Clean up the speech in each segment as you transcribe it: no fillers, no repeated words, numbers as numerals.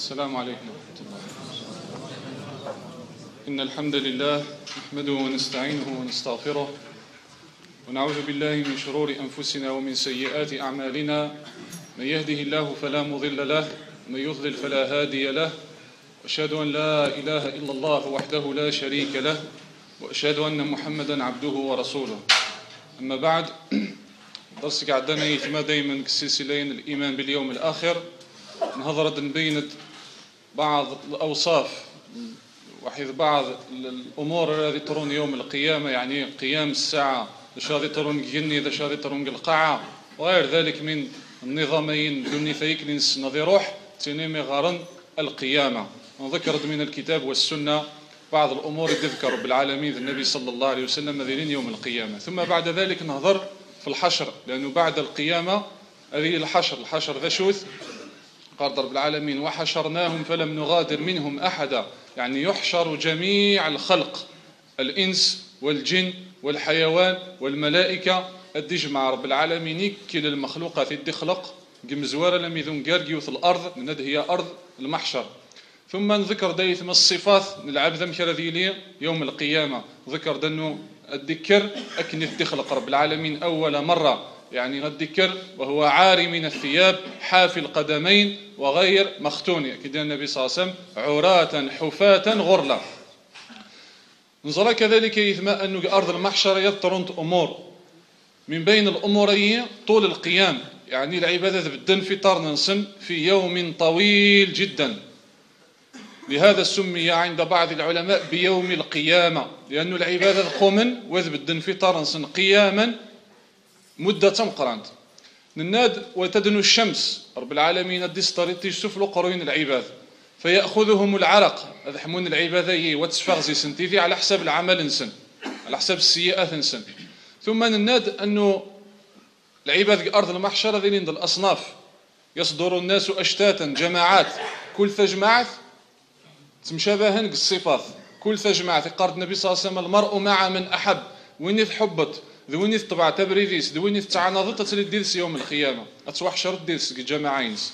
السلام عليكم ورحمة الله. إن الحمد لله نحمده ونستعينه ونستغفره ونعوذ بالله من شرور أنفسنا ومن سيئات أعمالنا. من يهده الله فلا مضل له ومن يضلل فلا هادي له، وأشهد أن لا إله إلا الله وحده لا شريك له، وأشهد أن محمدا عبده ورسوله. أما بعد، درسك عدنا يتما دايما كسلسلين الإيمان باليوم الآخر. نهضر نبين بعض الأوصاف وحيث بعض الأمور التي ترون يوم القيامة، يعني قيام الساعة، ذا شادي ترون جني ذا شادي ترون القاعة وغير ذلك من النظامين دوني ثيكلينس نظي روح تنمي غارن القيامة. وذكرت من الكتاب والسنة بعض الأمور تذكر بالعالمين النبي صلى الله عليه وسلم مذينين يوم القيامة. ثم بعد ذلك نهضر في الحشر، لأنه بعد القيامة هذه الحشر ذا شوث قال رب العالمين: وحشرناهم فلم نغادر منهم أحدا. يعني يحشر جميع الخلق، الإنس والجن والحيوان والملائكة الدجمع رب العالمين كل المخلوقات الدخلق جمزوارة لم يذن قارقيوث الأرض ند هي أرض المحشر. ثم نذكر دايث من الصفات نلعب ذم كرذيلي يوم القيامة. ذكر دنو الذكر أكن الدخلق رب العالمين أول مرة، يعني الذكر وهو عاري من الثياب حافي القدمين وغير مختون، كده النبي صلى الله عليه وسلم عراة حفاة غرلا. نظر كذلك يثماء أنه أرض المحشر يضطرنت أمور، من بين الأمورين طول القيام، يعني العبادة بدن في طرنسن في يوم طويل جدا. لهذا سمي عند بعض العلماء بيوم القيامة، لأن العبادة قومن وذ بدن في طرنسن قياما مدة مقرانت نناد وتدنو الشمس رب العالمين الدستار تجسف قروين العباد فيأخذهم العرق أذحمون العبادة وتسفغزي سنتيذي على حساب العمل انسن، على حساب السيئات انسن. ثم نناد أنه العباد أرض المحشر ذلين ذا الأصناف يصدر الناس أشتاتا جماعات، كل تجمعت تمشابهن الصفات، كل تجمعت قرد النبي صلى الله عليه وسلم: المرء مع من أحب. وين حبت ذوين طبع تبريديس ذوين تعناضت تسلديس يوم القيامة أتصوح شرط ديس جماعينس.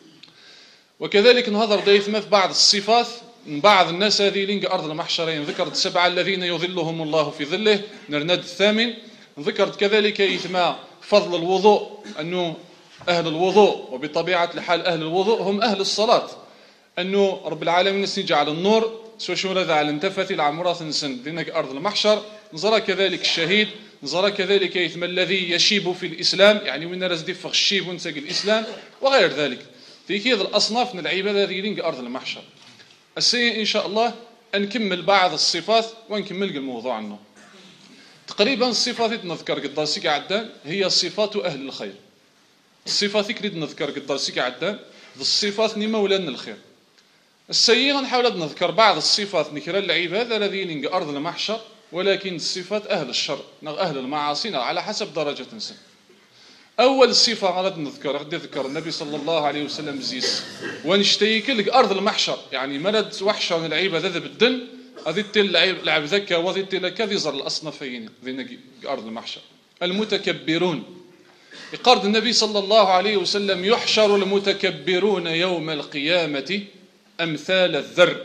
وكذلك نهضر دايثما في بعض الصفات من بعض الناس هذه لينج أرض المحشرين. ذكرت 7 الذين يظلهم الله في ظله نرند الثامن. ذكرت كذلك يثما فضل الوضوء، أنه أهل الوضوء وبطبيعة الحال أهل الوضوء هم أهل الصلاة، أنه رب العالمين سيجعل النور سوشون ذا على انتفت العمرات نسن دينك أرض المحشر. نظر كذلك الشهيد، نظر كذلك يثم الذي يشيب في الإسلام، يعني وين رزدي فخ الشيب ونسق الإسلام وغير ذلك. في كذا الأصناف من العبادة ذي لينك أرض المحشر. السيء إن شاء الله نكمل بعض الصفات ونكمل الموضوع عنه. تقريبا الصفات نذكر قد سيك عدان هي صفات أهل الخير. الصفات كريد نذكر قد سيك عدان الصفات نمولان الخير. السيء نحاول نذكر بعض الصفات نكرا العبادة الذي لينك أرض المحشر، ولكن صفات أهل الشر أهل المعاصي على حسب درجة إنسان. أول صفة غادي نذكر النبي صلى الله عليه وسلم زيس ونشتيك لك أرض المحشر، يعني مرد وحشة العبادة ذا بالدن هذه لعب ذكا وذي لك ذي زر الأصنفين ذي أرض المحشر. المتكبرون يقرد النبي صلى الله عليه وسلم: يحشر المتكبرون يوم القيامة أمثال الذر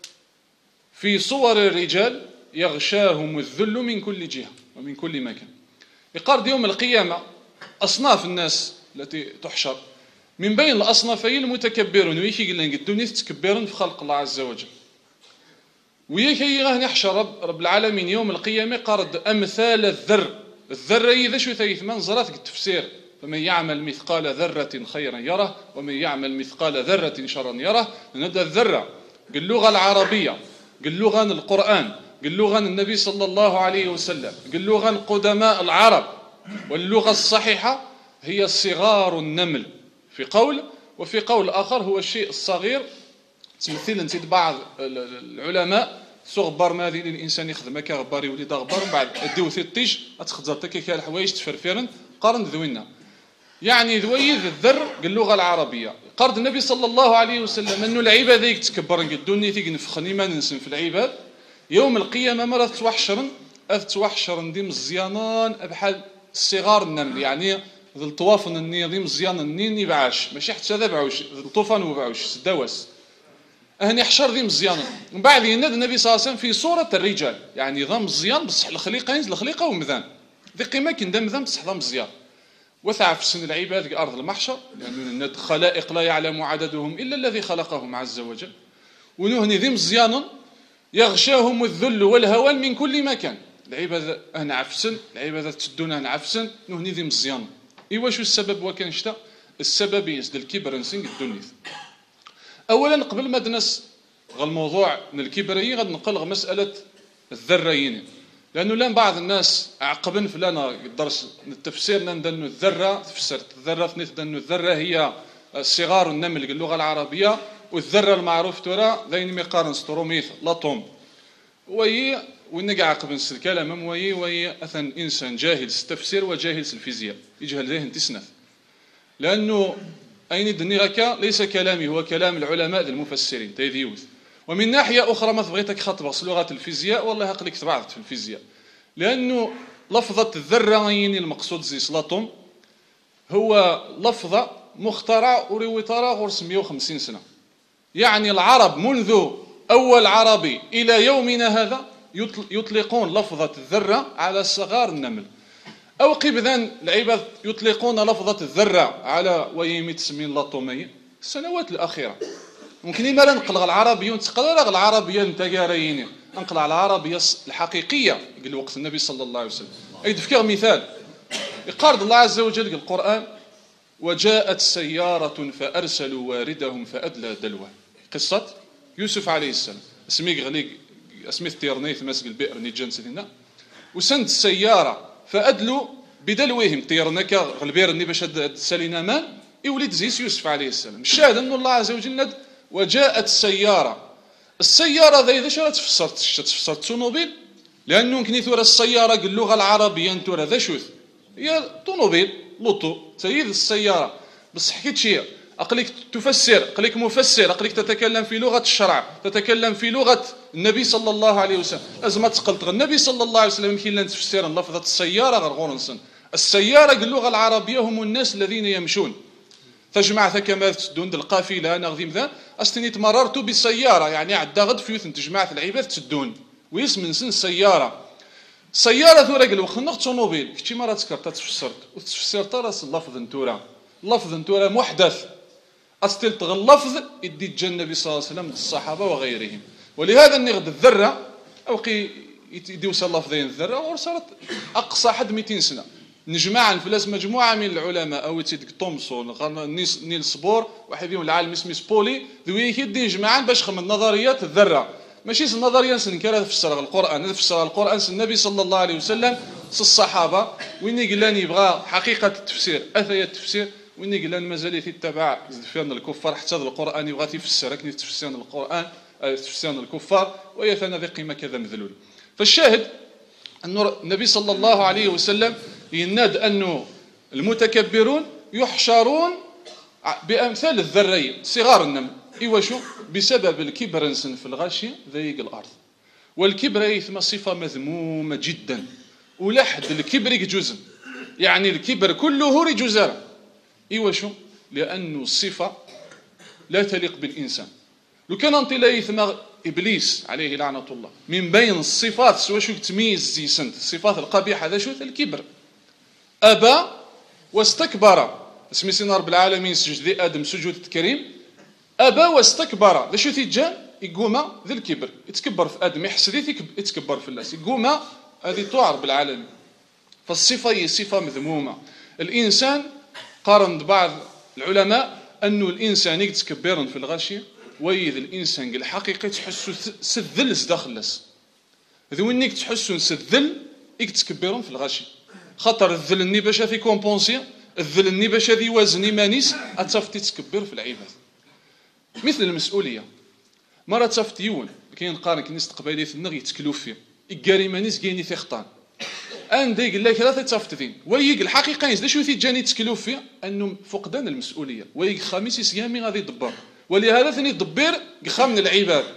في صور الرجال يغشاهم الذل من كل جهة ومن كل مكان. يقرد يوم القيامة أصناف الناس التي تحشر، من بين الأصنافين المتكبرون، ويكي قلنا الدنيا تتكبرون في خلق الله عز وجل، ويكي غاه يحشر رب العالمين يوم القيامة قرد أمثال الذر. الذرة إذا شو ثيثمان زرات التفسير: فمن يعمل مثقال ذرة خيرا يره ومن يعمل مثقال ذرة شرا يره. ندى الذرة باللغة العربية، باللغة القرآن، باللغة النبي صلى الله عليه وسلم، باللغة قدماء العرب، واللغة الصحيحة هي صغار النمل في قول، وفي قول آخر هو الشيء الصغير. تمثيل نسيت بعض العلماء صغبر ما ذي الإنسان يخدم كغبار يولي غبار بعد الدوثي الطيش أتخذ تكيك الحوايج تفرفيرن قارن ذوينا، يعني ذويذ الذر باللغة العربية. قرد النبي صلى الله عليه وسلم أنه العباد ذيك تكبر الدنيا ذيك نفخني ما ننسن في العباد يوم القيامة مرة توحشرن دي مزيانان بحال الصغار النمل، يعني الطوافن النظيم مزيان النين يبعاش ماشي حتى ذا بعوش الطوفان وبعوش سداوس أهني حشر ذي مزيانا. من بعد يناد النبي صلى الله عليه وسلم في صورة الرجال، يعني ذا مزيان بصح الخليقة ينزل الخليقة ومذان ذي قيمة كندا مذان بصح ذا مزيان. وثع في سن العباد في أرض المحشر، لأن خلائق لا يعلم عددهم إلا الذي خلقهم عز وجل. ونهني ذي مزيانا يغشاهم الذل والهوان من كل مكان. العباد أهنا عفسن، العباد تدون أهنا عفسن، نهني ذي مزيانا. إيوا شو السبب وكان شتا؟ السبب يزد الكبر نسنق الدنيا. أولا قبل ما دنس الموضوع من الكبرية غاد نقل مسألة الذريين، لأنه لان بعض الناس عقبن فلانا الدرس التفسير لأنه الذرة تفسرت الذرة ثنيت لأنه الذرة هي صغار النمل باللغة العربية، والذرة المعروف ترى ذين مقارن ستروميث لاطوم وهي ونقع عقبن الكلام وهي أثن إنسان جاهل التفسير وجاهل الفيزياء يجهل ذهن تسنف، لأنه أين دنيغك ليس كلامي هو كلام العلماء المفسرين تيذيوث. ومن ناحية أخرى ما بغيتك خطبة لغة الفيزياء والله هقلك تبعثت في الفيزياء، لأنه لفظة الذرة المقصود زي سلاطوم هو لفظة مخترع وريوتارا غرس 150 سنة. يعني العرب منذ أول عربي إلى يومنا هذا يطلقون لفظة الذرة على صغار النمل، أو قبذا العباد يطلقون لفظة الذرة على ويمي تسمين لاطومية السنوات الأخيرة. ممكن ما نقل العربية ونتقرر العربية نتقاريين نقل على العربية الحقيقية قال وقت النبي صلى الله عليه وسلم. أيد فكر مثال يقارد الله عز وجل القرآن وجاءت سيارة فأرسلوا واردهم فأدلى دلوه، قصة يوسف عليه السلام اسمي غليق اسمي تيرنيث مسك البئر نيجان سيدنا وسند السيارة فأدلوا بدلوهم تيرنك البئر ني باش سالينا مان يولد زيس يوسف عليه السلام. الشاهد أن الله عز وجل وجاءت السيارة ذي ذا شرا تفسرت طونوبيل، لأنه يمكن يثور السيارة باللغة العربية نتورا ذا شوث هي طونوبيل لوطو تسيد السيارة، بس حكيت شيء أقلك تفسر أقلك مفسر أقلك تتكلم في لغة الشرع تتكلم في لغة النبي صلى الله عليه وسلم. أزمة قلت النبي صلى الله عليه وسلم يمكن لن تفسير لفظة السيارة غير غورنسن. السيارة باللغة العربية هم الناس الذين يمشون تجمع كما تدون القافله انا غادي ذا استني تمررت بسياره يعني عدا غد فيوث تجمع العباد تدون ويسمن سن سياره ثورا قال وخا نخ طوموبيل كنتي مره تذكرت تفسرت وتفسرت راس اللفظ نتورا محدث استلت اللفظ يدي جا النبي صلى الله عليه وسلم الصحابه وغيرهم. ولهذا نغد الذره او يدي وصل لفظين الذره وصارت اقصى حد 200 سنه نجمع فلاس مجموعه من العلماء او تيدك تومسون نيل سبور واحد فيهم العالم اسمه سبولي ذوي يدي يجمعان باش خمم نظريات الذره ماشي النظريه نكرها تفسر القران تفسر القران النبي صلى الله عليه وسلم الصحابه وين قال يبغى حقيقه التفسير اثايا التفسير وين قال مازال يتبع فين الكفار حتى القران يبغى يفسر كيف تفسير القران تفسير الكفار ويثنى ذي قيمه كذا مذلول. فالشاهد أن النبي صلى الله عليه وسلم يناد أنه المتكبرون يحشرون بأمثال الذريين صغار النمل إيواشو بسبب الكبر في الغاشية ضيق الأرض. والكبر يثم صفة مذمومة جدا ولحد الكبر جزم يعني الكبر كله رجزارة إيواشو لأنه الصفة لا تليق بالإنسان. لو كان أنت لا يثم إبليس عليه لعنة الله من بين الصفات سوى شو تميز زي سنت الصفات القبيحة هذا شو الكبر أبى واستكبر اسمي سيدنا رب العالمين سجد ذي آدم سجود الكريم أبى واستكبر ذا شو تيجان يقوم ذي الكبر يتكبر في آدم يحس ذي يتكبر في الناس يقوم هذه طوع رب العالمين. فالصفة هي صفة مذمومة. الإنسان قارن بعض العلماء أنه الإنسان يتكبر في الغاشية ويذ الانسان الحقيقي تحسو سذل داخلس ذوينك تحسو سذل يتكبرون في الغاشي خاطر الذل ني باش في كومبونسي الذل ني باش ذي وزني مانيس اتفتي تكبر في العباد. مثل المسؤوليه مره تفت يون كاين قارن كنيس قبايلي النغ يتكلوف فيه يقاري مانيس كايني ثقطان عندي قال لك ثلاثه تفتين ويق الحقيقه يزد شو تيجاني تكلوف فيه انه فقدان المسؤوليه ويق خميس سيامي غادي يدبر. ولهذا ثاني دبير قخا من العباد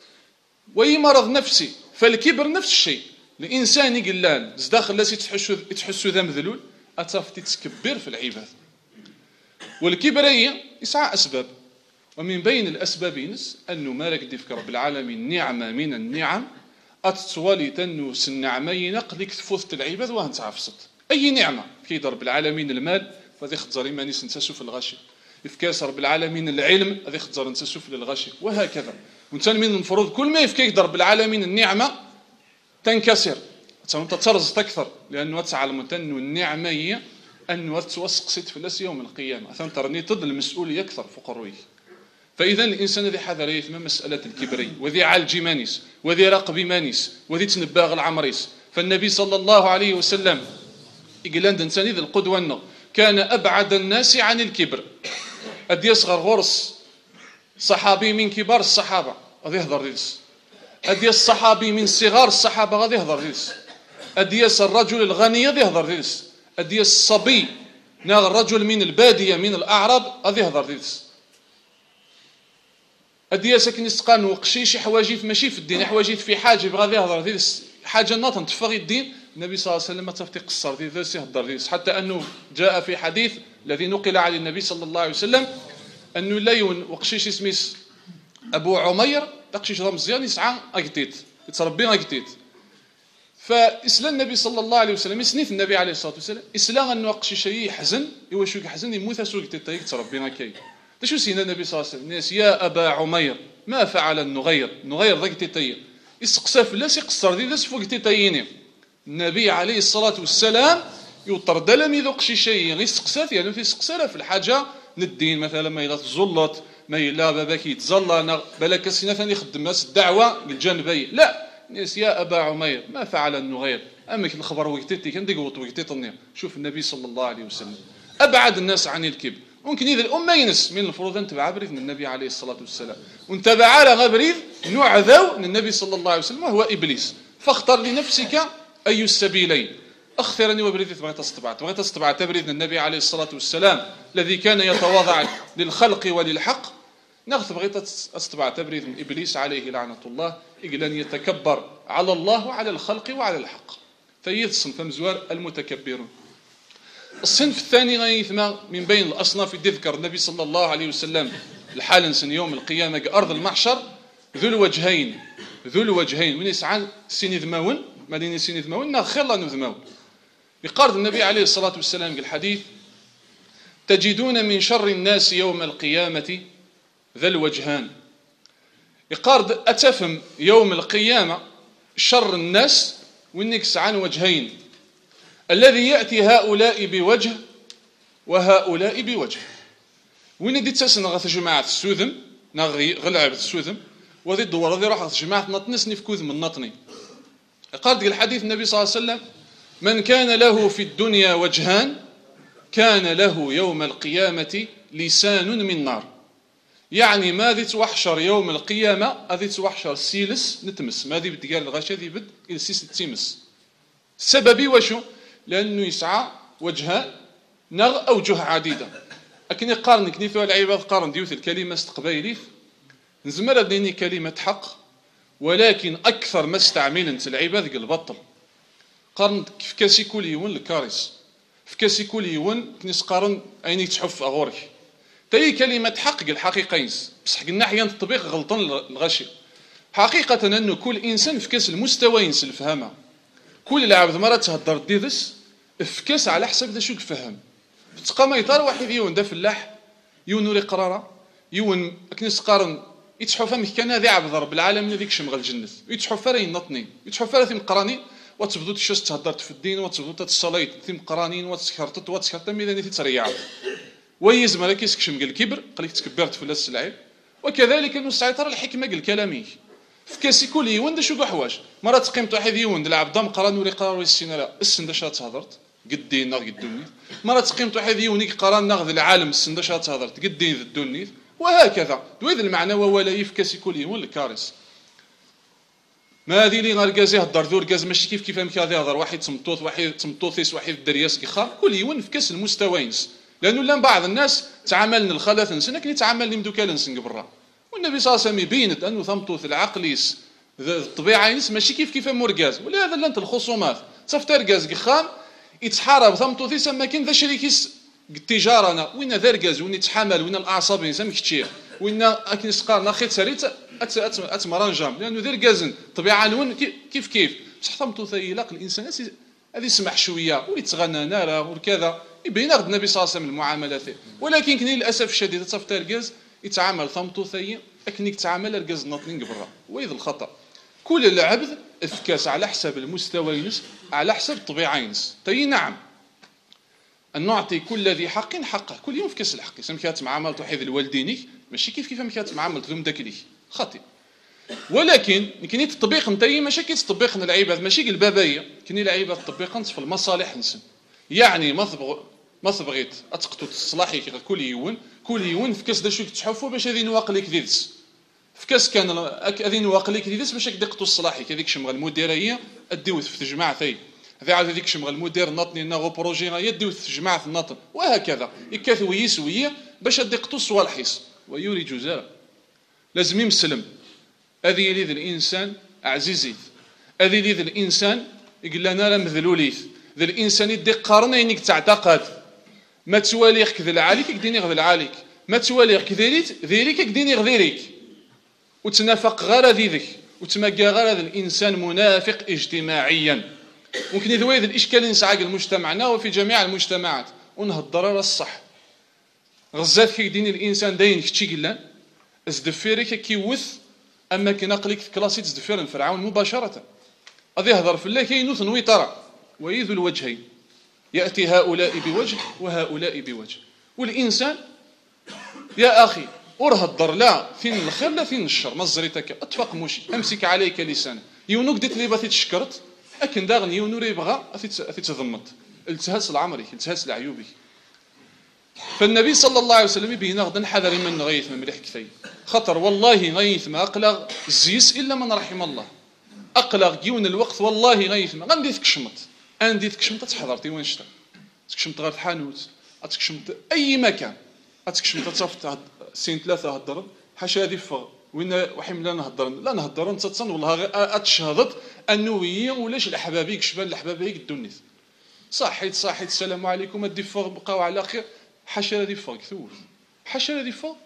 وي مرض نفسي. فالكبر نفس الشيء الانسان يقلان داخل لاس يتحسو ذا مذلول اتفتي تكبر في العباد. والكبريه يسعى اسباب ومن بين الأسباب نس أنه ما راك في رب العالمين نعمة من النعم أتطولي تنوس النعمين قلك تفوت العباد وهن تعفصت أي نعمة كيد رب العالمين المال فذي خزر إما نيس نتسو في الغاشي إفكاس رب العالمين العلم هذي خزر نتسو في الغاشي وهكذا. وانتان من المفروض كل ما يفكيك رب العالمين النعمة تنكسر تترز أكثر لأنه تعلم أنه النعمة هي أنه توسق ست فلس يوم القيامة أثنى ترني تضل المسؤولية أكثر فوق رويه. فإذا الإنسان ذي حذر يثم مسألة الكبري وذي عالج مانيس وذي راقب مانيس وذي تنباغ العمريس. فالنبي صلى الله عليه وسلم يقول لنا إنسان ذي القدوة أنه كان أبعد الناس عن الكبر. أدي يصغر غرس صحابي من كبار الصحابة غادي يهضر ديس، أدي الصحابي من صغار الصحابة غادي يهضر ديس، أدي الرجل الغني غادي يهضر ديس، أدي الصبي ناغ الرجل من البادية من الأعراب غادي يهضر ديس، أدي ساكن يسقان وقشيش حواجيت ماشي في الدين حواجيت في حاجب غادي يهضر ديس حاجة ناطن تفغي الدين. النبي صلى الله عليه وسلم ما تفتي قصر ديس يهضر ديس حتى أنه جاء في حديث الذي نقل عن النبي صلى الله عليه وسلم أنه لا يون وقشيش اسميس أبو عمير تقشيش رمزيان يسعى أكتيت يتربي أكتيت. فإسلام النبي صلى الله عليه وسلم يسنيث النبي عليه الصلاة والسلام إسلام أنه وقشيش يحزن يوشو يحزن يموت سوق تيك تربي أكيد. شو سينا النبي صلى الله عليه وسلم الناس يا أبا عمير ما فعل النغير ذاك تيتي يسقسى فلاس يقصر دي داس فوق تيتيني. النبي عليه الصلاة والسلام يطرد لم يذوقش شيء يسقسات يعني في سقسالة في الحاجة للدين مثلا ما إلا تزلط ما إلا باباك يتزلى بالك سينا ثاني يخدم ناس الدعوة الجانبية لا ناس يا أبا عمير ما فعل النغير أما الخبر وقتيتي كان ديقوط وقتيتني. شوف النبي صلى الله عليه وسلم أبعد الناس عن الكبر. ممكن إذا الأمة ينس من المفروض أن تبع بريد من النبي عليه الصلاة والسلام وانتبع على غبريد نوع ذو من النبي صلى الله عليه وسلم وهو إبليس. فاختر لنفسك أي السبيلين أخثرني وبريد بغيت استبعت تبريد النبي عليه الصلاة والسلام الذي كان يتواضع للخلق وللحق نغث بغيت استبعت تبريد من إبليس عليه لعنة الله إجل أن يتكبر على الله وعلى الخلق وعلى الحق. فيثصن فمزوار المتكبرون. الصنف الثاني غيثما من بين الأصناف اللي ذكر النبي صلى الله عليه وسلم الحال سن يوم القيامة أرض المحشر ذو الوجهين من يسعى سيني ذماون مدينة سيني ذماون ناخر الله نذماون. يقارد النبي عليه الصلاة والسلام بالحديث تجدون من شر الناس يوم القيامة ذا الوجهان. يقارد أتفهم يوم القيامة شر الناس ونكس عن وجهين الذي يأتي هؤلاء بوجه وهؤلاء بوجه. وين دي تسن غث جماعة السوذم نغي غلعب السوذم وذي الدور ذي راح جماعة نطنسني في كوذ من نطني. قال الحديث النبي صلى الله عليه وسلم من كان له في الدنيا وجهان كان له يوم القيامة لسان من نار. يعني ما ذي توحشر يوم القيامة هذي توحشر سيلس نتمس ما ذي بتقال الغاشة ذي بد السيس تيمس. سببي وشو؟ لأنه يسعى وجهان نغ أوجه عديدة. لكن يقارن كنيثو العباد قارن ديوث الكلمة استقبيليث نزمر ديني كلمة حق ولكن أكثر ما استعمل انت العباد قل بطل قارن في كاسي كل يون الكارث في كاسي كل يون كنيس قارن عينيك تحف أغورك تاي كلمة حق قل حقيقينس بصح قلنا أحيانا التطبيق غلطان الغشي. حقيقة أنه كل إنسان في كاس المستوى ينسل فهمها. كل العبد مرة تهدر ديدس افكاس على حسب ذا شو فهم. تبقى ما يطار واحد يون دا فلاح يون وري قراره يون كنيس قارن يتحف فمك كان هذا عبد رب العالمين هذيك شمغ الجنة يتحف راه ينطني يتحف راه ثم قراني وتبدو تشوس تهدرت في الدين وتبدو تصليت ثم قرانين وتسكرت ميداني تريع ويز مالك يسكشم قال الكبر قالك تكبرت في السلعيب. وكذلك المستعير الحكمة قال كلامي في كاسي كل يون دا شو حواج مرة تقيمت واحد يون العبد قران وري قرار والسنة لا السن دا شات هضرت قدين ناض قدوني. مرة تقيمت واحد يوني قران ناخذ العالم السن دا شات هضرت قدين ذدوني. وهكذا دويذ المعنى ولا يفكاسي كل يون الكارث. ما هذه اللي غاركازي هضر ذور كاز ماشي كيف فهم كذا هضر واحد تمطوط واحد تمطوطيس واحد درياس كيخا كل يون في كاس المستوينس. لانه لان بعض الناس تعامل الخلاث نسن لكن يتعامل لمدوكال نسن برا. والنبي صلى الله عليه وسلم يبينت انه ثمطوث العقليس الطبيعه ينس ماشي كيف مركاز ولهذا لانت الخصومات صفت ركاز كيخام يتحارب ثمطوث يسمى كاين ذا شريكيس التجاره وين ذا ركاز وين يتحمل وين الاعصاب يسمى كتشير وإن أكن سقارنا خير سريت أتمرنجام لأنه ذي الكازن طبيعة نون كيف بصح ثمتو ثيلاق الإنسان هذه يسمح شوية ويتغنى نارا وكذا يبين غد النبي صلى الله عليه وسلم المعاملات ولكن كني للأسف الشديد تصفت الكاز يتعامل ثمتو ثي أكنك تعامل الكاز ناطنين قبرا وإذ الخطأ كل العبد افكاس على حسب المستوى ينس على حسب الطبيعة ينس نعم أن نعطي كل ذي حق حقه كل يوم في كاس الحق سمكات معاملة وحيد الوالديني ماشي كيف مكات معاملة ذم داك خاطئ ولكن كني تطبيق نتايا ماشي كي تطبيق العباد ماشي البابايه كني العباد تطبيق في المصالح نسن يعني ما تبغيت اتقطو تصلاحي كل يوم في كاس دا شويه تحفوا باش هذه نواقل لك ديدس في كاس كان هذه نواقل لك ديدس باش هكذا قطو الصلاحي كذيك شمغ المديريه اديو في جماعه ثي هذه عاد هذيك شمغ المدير ناطني ناغو بروجي يديو في جماعه الناطن وهكذا يكاثوي سويه باش اديقطو الصوالحيس ويوري جزاء لازم يمسلم هذه يلي ذا الإنسان عزيزي هذه يلي ذا الإنسان يقول لنا لا مذلوليث ذا الإنسان يدي قارن ينك تعتقد ما تواليك كذل عليك يقديني غذل عليك ما تواليك ذيريك يقديني غذيريك وتنافق غير ذيك وتمقى غير هذا الإنسان منافق اجتماعيا ممكن يذوي ذا الإشكال ينسعق المجتمعنا وفي جميع المجتمعات ونهضر الصح غزات كيديني الإنسان داين كتشي قلان ازدفيريك كيوث اما كي نقلك في كلاسيت زدفير فرعون مباشره غادي يهضر في الله كينوث نويطره ويذو الوجهين ياتي هؤلاء بوجه وهؤلاء بوجه والانسان يا اخي ورهضر لا فين الخير لا فين الشر مزريتك اتفق موشي امسك عليك لسانك يونو قديت لي باثي تشكرت لكن داغني يونو يبغى اثي تضمت التهاس العمري التهاس العيوبي فالنبي صلى الله عليه وسلم يبين غدا حذر من غيث من مليح كثي خطر والله غيث ما أقلغ الزيس إلا من رحم الله أقلغ جيون الوقت والله غيث ما غندي تكشمت أندي تكشمت تحضرتي وين شتا تكشمت غير الحانوت تكشمت أي مكان تكشمت تصفت سين ثلاثة هضر حاشا هذه فغ وين وحيم لا نهضر نتصن والله أتشهدت أنه هي ولاش الأحبابيك شبان الأحبابيك الدنيث صحيت السلام عليكم أدي فغ بقاو على خير حاشا هذه فغ كثور حاشا هذه فغ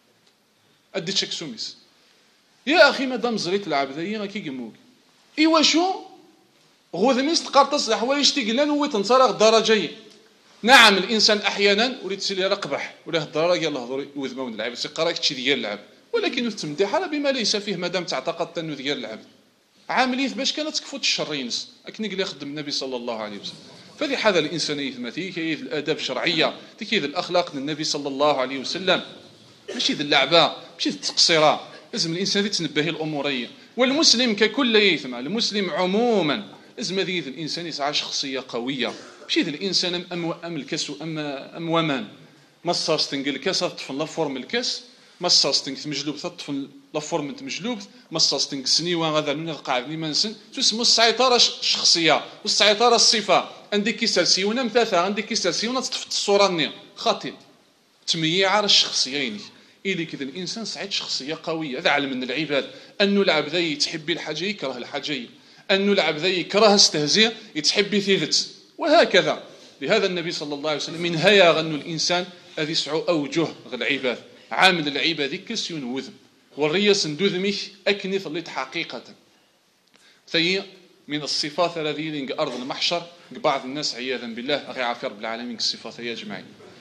أدي تشك سوميس يا أخي مادام زريت العبدية غاكي قموك إيوا شو غوذميس تقرطس الحوايج تيقلان ويتنصرغ درجي نعم الإنسان أحيانا وليت تسيلي رقبح ولا هضر قال له هضر وذمون اللعب سيقراك تشي ديال اللعب ولكن تمدح على بما ليس فيه مادام تعتقدت أنه ديال اللعب عامليه باش كانت تكفوت الشرينس أكني قال يخدم النبي صلى الله عليه وسلم فهذه حذا الإنسانية ثماتي كيف الآداب الشرعية كيف الأخلاق النبي صلى الله عليه وسلم ماشي ذي اللعبة ماشي التقصيرة لازم الإنسان يتنبه الأمورية والمسلم ككل يثمع المسلم عموما لازم هذه الإنسان يسعى شخصية قوية ماشي ذي الإنسان أم الكاس أم ومان مصاص تنقل الكاس تطفن لفورم الكاس مصاص تنقل مجلوب تطفن لفورم مجلوب مصاص تنقل سنيوان غدا نون القاعد لي منسن تسمو السيطرة الشخصية والسيطرة الصفة عندك كيسال سيونا مثاثة عندك كيسال سيونا تطفت الصورة النية خاطئ تمييع الشخصيين إلي كذا الإنسان سعيد شخصية قوية هذا علم من العباد أنه العبد يتحبي الحاجة يكره الحاجة أنه العبد يكره استهزئ يتحبي ثيثت وهكذا لهذا النبي صلى الله عليه وسلم من هيا غنو الإنسان هذه سعو أوجه العباد عامل العباد كسيون وذم والرياس ندوذميش أكنث الليت حقيقة ثي من الصفات الذين أرض المحشر بعض الناس عياذا بالله أغي عافير رب العالمين الصفات يا جماعي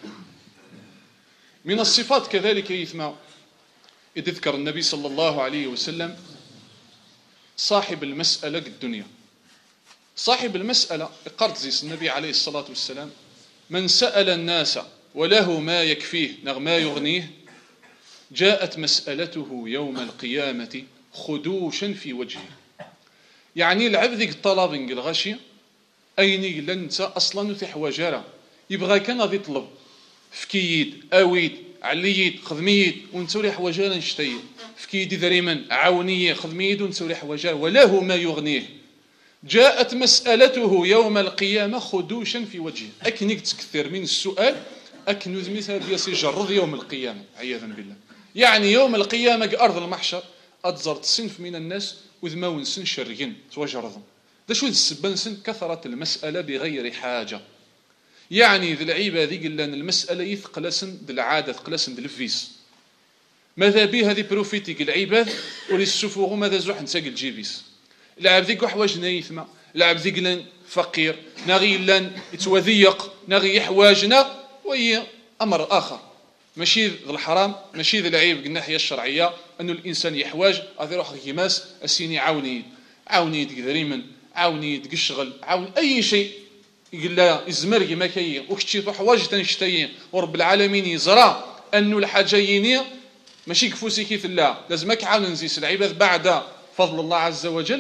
من الصفات كذلك يثمى إذ ذكر النبي صلى الله عليه وسلم صاحب المسألة الدنيا صاحب المسألة قرد زيس النبي عليه الصلاة والسلام من سأل الناس وله ما يكفيه ما يغنيه جاءت مسألته يوم القيامة خدوشا في وجهه يعني العبد الطلب الغشي أيني لنت أصلا في حواجارة يبغى كان غادي يطلب فكيد أويد عليد خدميد ونسوري حواجارة نشتيد فكيد ذريما عاونية خدميد ونسوري حواجارة وله ما يغنيه جاءت مسألته يوم القيامة خدوشا في وجهه أكنك تكثر من السؤال أكن مثال ياسي جرد يوم القيامة عياذا بالله يعني يوم القيامة أرض المحشر أتزرت صنف من الناس وذماون سن شرين توجرهم ده شو السبان سن كثرة المسألة بغير حاجة يعني ذي العيبة ذي قلنا المسألة يثقلسن ذي العادة ثقلسن ذي الفيس ماذا بي هذه بروفيتيك العباد وللسفوغ ماذا زوح نساق الجيبيس العبد ذيك حواج نايثما العبد ذيك لان فقير ناغي لان يتوذيق ناغي يحواجنا وهي امر اخر ماشي ذا الحرام ماشي ذا العيب الناحيه الشرعيه انه الانسان يحواج غادي يروح كيماس السيني عاوني ديما عاوني الشغل عاون اي شيء يقول لا يزمر كما كاين وكشتي حوايج تنشتي ورب العالمين يزرى انه الحاجه يني ماشي كفوسي كيف الله لازمك عاون نزيس العباد بعد فضل الله عز وجل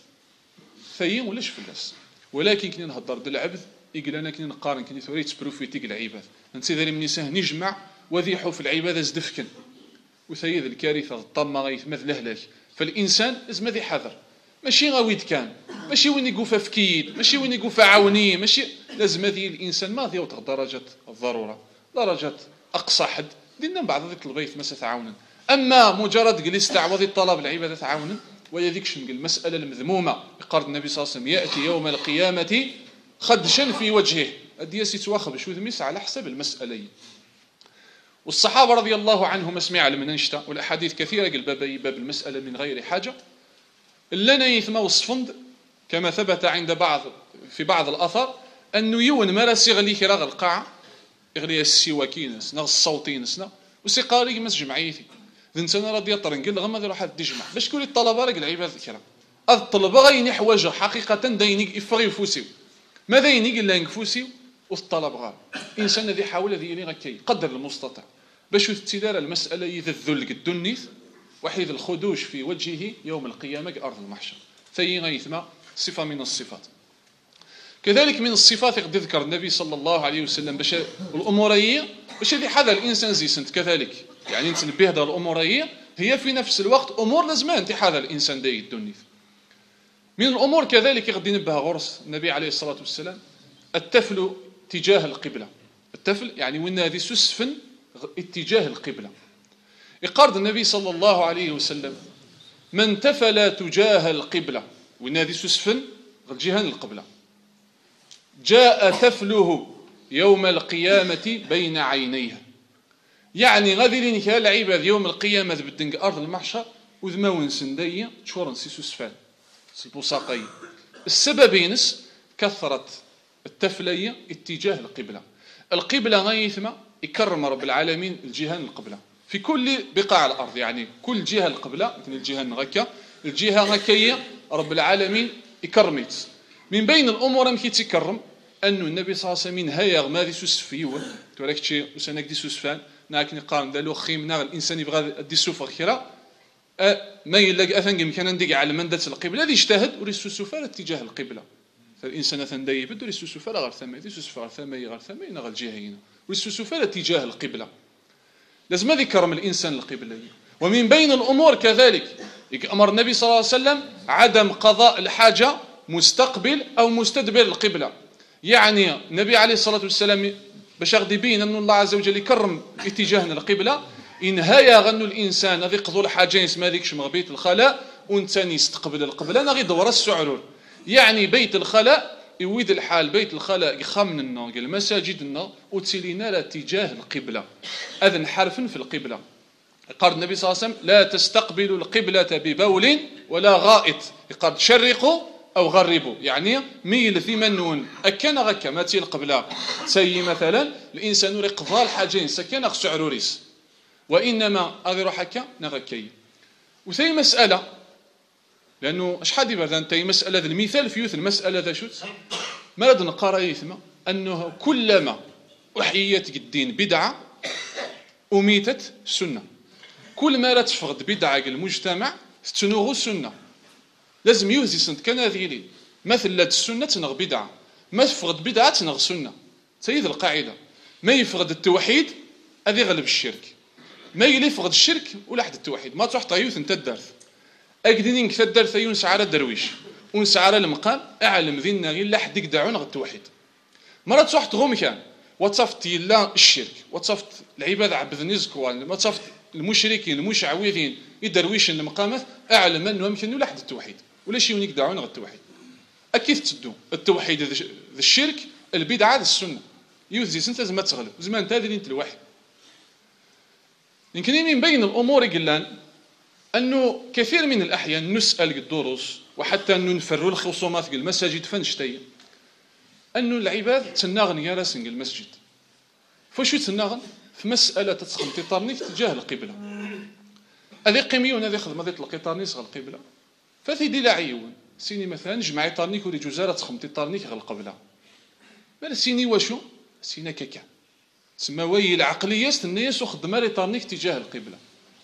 فيين ولاش فلاس ولكن كنا نهضر د العبد يقول انا كنا نقارن كني ثوريت بروفيتيك العباد انت ذا من نساه نجمع وذيحوا في العباده زدفكن وثيذ الكارثه الطامه غيث مثل هلاك فالانسان لازم ذي حذر ماشي غاويد كان ماشي وين يقوف فكيد ماشي وين يقوف عاوني ماشي لازم هذه الانسان ما يوطغ درجه الضروره درجه اقصى حد دينا بعض ذيك البيت ما تعاونا اما مجرد جلس تعوض الطلب العباده تعاونا وهي ذيك شنق المساله المذمومه يقال النبي صلى الله عليه وسلم ياتي يوم القيامه خدشا في وجهه اديسي تواخب شو ذميس على حسب المساله والصحابه رضي الله عنهم اسمع من نشتا والاحاديث كثيره قال باب المساله من غير حاجه لنا يثما وصفند كما ثبت عند بعض الاثار انه يون مراسي غلي كراغ القاعه يغلي السواكين سنا الصوتين سنا وسيقاري مس جمعيتي ذنتنا رضي طرنقل غما ذي راح تجمع باش كل الطلبه راك العباد الكرام الطلبه غيني حواجه حقيقه دايني يفغي فوسيو ماذا يني الا نفوسيو والطلب غير انسان الذي حاول ذي يلي غكي قدر المستطاع باش تدار المساله اذا الذل قد النيث وحيد الخدوش في وجهه يوم القيامه كارض المحشر في غيثما صفه من الصفات كذلك من الصفات قد ذكر النبي صلى الله عليه وسلم باش الاموريه باش اللي حذا الانسان زيسنت كذلك يعني نتنبه هذا الاموريه هي في نفس الوقت امور لازم انت حذا الانسان داي الدنيا من الامور كذلك قد ينبه غرس النبي عليه الصلاه والسلام التفل تجاه القبله التفل يعني وين هذه سسفن اتجاه القبله يقارد النبي صلى الله عليه وسلم من تفل تجاه القبله وين هذه سسفن جهان القبله جاء تفله يوم القيامة بين عينيها يعني غادي لين العباد يوم القيامة بدنك أرض المحشر وذماون سندية تشورن سيسو سفال البوساقية السبب ينس كثرة التفلية اتجاه القبلة غايثما يكرم رب العالمين الجهان القبلة في كل بقاع الأرض يعني كل جهة القبلة مثل الجهة الغكة الجهة غكية رب العالمين يكرميت من بين الامور اللي كيتكرم انه النبي صلى الله عليه وسلم هيا ما دي سوسفيو تراك شي وسنك دي سوسفان ناكني قام دالو خيمنا الانسان يبغى دي سوفر خيرا ما يلاقي اثن يمكن ندق على من دات القبله هذه اجتهد وري سوسفال اتجاه القبله فالانسان اثن داي بده ري سوسفال غير ثم دي سوسفال ثم غير ثم غير الجهين وري سوسفال اتجاه القبله لازم يكرم الانسان القبله ومن بين الامور كذلك امر النبي صلى الله عليه وسلم عدم قضاء الحاجه مستقبل أو مستدبر القبلة يعني النبي عليه الصلاة والسلام باش غادي يبين أن الله عز وجل يكرم اتجاهنا القبلة إن هيا غنو الإنسان هذي قضوا الحاجة يسمى ذيك شمغبيت الخلاء وانتاني يستقبل القبلة أنا غير دورة السعرور يعني بيت الخلاء يويد الحال بيت الخلاء يخمن النار المساجد النار وتسلينا لاتجاه القبلة أذن حرف في القبلة قال النبي صلى الله عليه وسلم لا تستقبلوا القبلة ببول ولا غائط قال تشرقوا أو غربوا يعني ميل في منون أكن غكا ما تيل قبلها سي مثلا الإنسان يقضى الحاجين سكن سعروريس وإنما أغي روح هكا نغكي وثي مسألة لأنه شحال دي برد تي مسألة المثال في يوث المسألة ذا شوت ما رد نقرأ يثما أنه كلما أحييت الدين بدعة أميتت السنة كل ما لا تفقد بدعة المجتمع تنوغ السنة لازم يوزي سنت كان هذه لي مثل لا السنة تنغ بدعة ما تفقد بدعة تنغ سنة سيد القاعدة ما يفقد التوحيد هذه غلب الشرك ما يلي يفقد الشرك ولا حد التوحيد ما تروح طيوث انت الدرث أقدنين كثا الدرث يونس على الدرويش ونس على المقام أعلم ذينا غير لا حد يقدعون غ التوحيد مرة تروح تغوم كان وتصفت لا الشرك وتصفت العبادة عبد نزكوان ما تصفت المشركين المشعوذين يدرويشن المقامات أعلم أنه يمكن ولا حد التوحيد ولا شيء يقدعون غ التوحيد أكيد تسدوا التوحيد ذا الشرك البدعة ذا السنة يوزي سنت لازم تغلب زمان تادرين انت الواحد يمكن من بين الأمور قلنا أنه كثير من الأحيان نسأل الدروس وحتى أنه نفروا الخصومات في المساجد فنشتي أنه العباد تناغن يا راسن المسجد فشو تناغن في مسألة تسخمتي طارنيك تجاه القبلة هذه قيميون هذه خدمة ذي تلقي طارنيس غير القبلة ففي دي لاعيون سيني مثلا جمعي طارنيك ولي جزارة تسخمتي طارنيك غير القبلة مال سيني وشو سينا كاكا تسمى وي العقلية الناس وخدمة لي طارنيك تجاه القبلة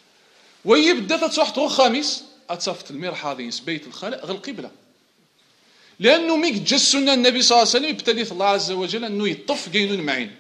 وي بدات تروح تروح خامس اتصفت المرحاضين بيت الخلاء غير القبلة لأنه ميك جسنا النبي صلى الله عليه وسلم يبتدي الله عز وجل أنه يطف قينون معين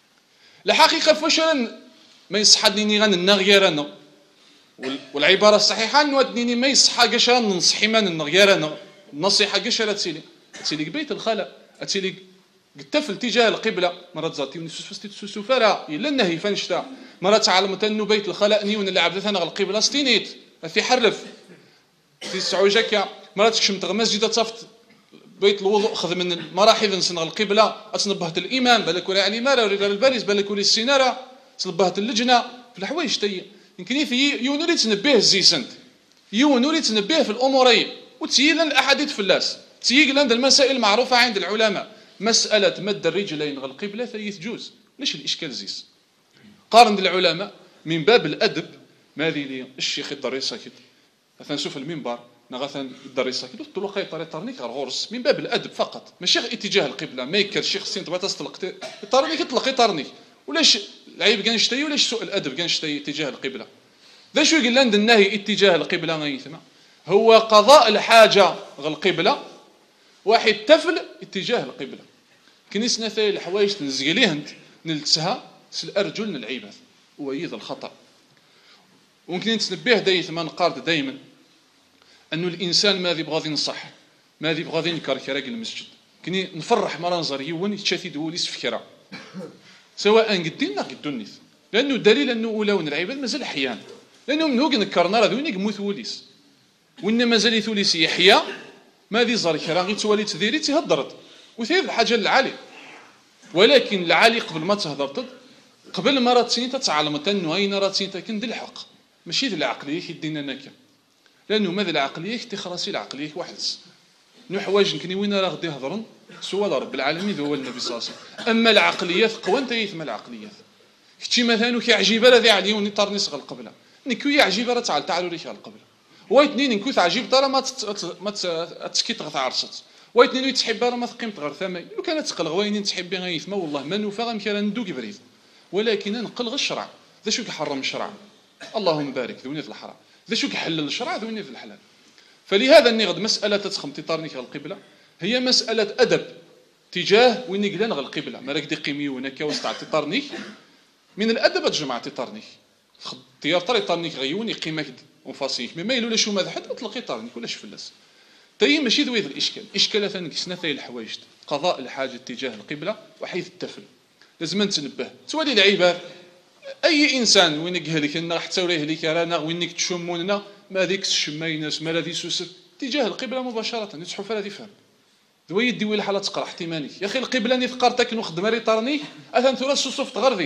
الحقيقة فاش ما يصحدني غن النغيرنا والعبارة الصحيحة أنه أدنيني ما يصحى قاش ننصحي من النغيرنا النصيحة قاش تسيلي بيت الخلاء تسيلي قتفل تجاه القبلة مرات زاتي سوفرا إلا النهي فنشتا مرات تعلمت أنه بيت الخلاء نيون اللي عبدتها غير القبلة ستينيت في حرف في سعوجك مرات كشمت مسجد تصفت بيت الوضوء خذ من المراحل نسنغ القبلة أتنبهت الإمام بالك ولا علي مارا ولا الباريس بالك ولا السينارة تنبهت اللجنة في الحوايج تي يمكن يونوري تنبيه الزيسنت يونوري تنبيه في الأمورية وتسيل الأحاديث في اللاس تسيل عند المسائل المعروفة عند العلماء مسألة مد الرجلين غير القبلة ثلاث جوز ليش الإشكال زيس قارن العلماء من باب الأدب ماذي لي الشيخ الضري ساكت مثلا نشوف المنبر نغثن الدري ساكت طلو خيط طريق غرغورس من باب الأدب فقط ماشي اتجاه القبلة ما يكر الشيخ سين تبغى تستلق الطريق يطلق طرنيك ولاش العيب كان شتي ولاش سوء الأدب كان شتي اتجاه القبلة ذا شو يقول لنا النهي اتجاه القبلة غيثما هو قضاء الحاجة غير القبلة واحد تفل اتجاه القبلة كنيسنا ثاني الحوايج تنزقليهن نلتسها الأرجل العباد ويذ الخطأ وممكن نتنبه دايما نقارد دايما أنه الإنسان ماذا يبغى ينصح ماذا يبغى ينكر كراك المسجد كني نفرح مرانزر يون يتشاتي دوليس فكرة سواء قدينا قدونيس لأنه دليل أنه أولون العباد مازال حيان لأنه من هو نكرنا راه ذوين يموت وليس وإن مازال ثوليس يحيا ماذا زار كرا غير توالي تديري تهضرت وثير الحاجة العالي ولكن العالي قبل ما تهضرت قبل ما راتين تتعلم أنه أين راتين تكن الحق ماشي ذي العقلية يدينا نكا لأنه ماذا العقلية تخرسي العقلية واحد نو حوايج يمكن وين راه غادي يهضرن سوى رب العالمين هو النبي صلى الله عليه وسلم أما العقليات قوى أنت يثمى العقليات كتشي مثلا كيعجب راه ذي عليه ونطار نسغ القبلة نكو يعجب راه تعالوا ليش على القبلة واثنين نكو تعجب ترى ما تسكيت غث عرست واثنين يتحب راه ما تقيم غير ثمي لو كانت تقل غوين تحب غير يثمى والله ما نوفى غير ندوك بريد ولكن نقل غير الشرع ذا شو كيحرم الشرع اللهم بارك ذوني في الحرام ذا شو كيحلل الشرع ذوني في الحلال فلهذا نغد مسألة تسخم تطارنيك القبلة هي مسألة أدب تجاه وين يقلن غير القبلة ما راك دي قيمي ونكا وسط تطارنيك من الأدب تجمع تطارنيك تيار طري طارنيك غيوني قيمك وفاسيك ما يلو شو ماذا حد اطلقي طارنيك ولا فلاس تي ماشي ذوي الإشكال إشكال ثاني كسنا ثاني الحوايج قضاء الحاجة تجاه القبلة وحيث التفل لازم نتنبه توالي العباد أي إنسان وين يقهلك إن راح تسويه لك رانا وينك تشموننا ما ذيك الشماينس ما الذي سوسر تجاه القبلة مباشرة يتحف هذا يفهم ذوي يدي ولا حالة تقرا احتمالي يا أخي القبلة ني ثقرتك نخدم ري طارني أثن ثلاث سوسف تغرذي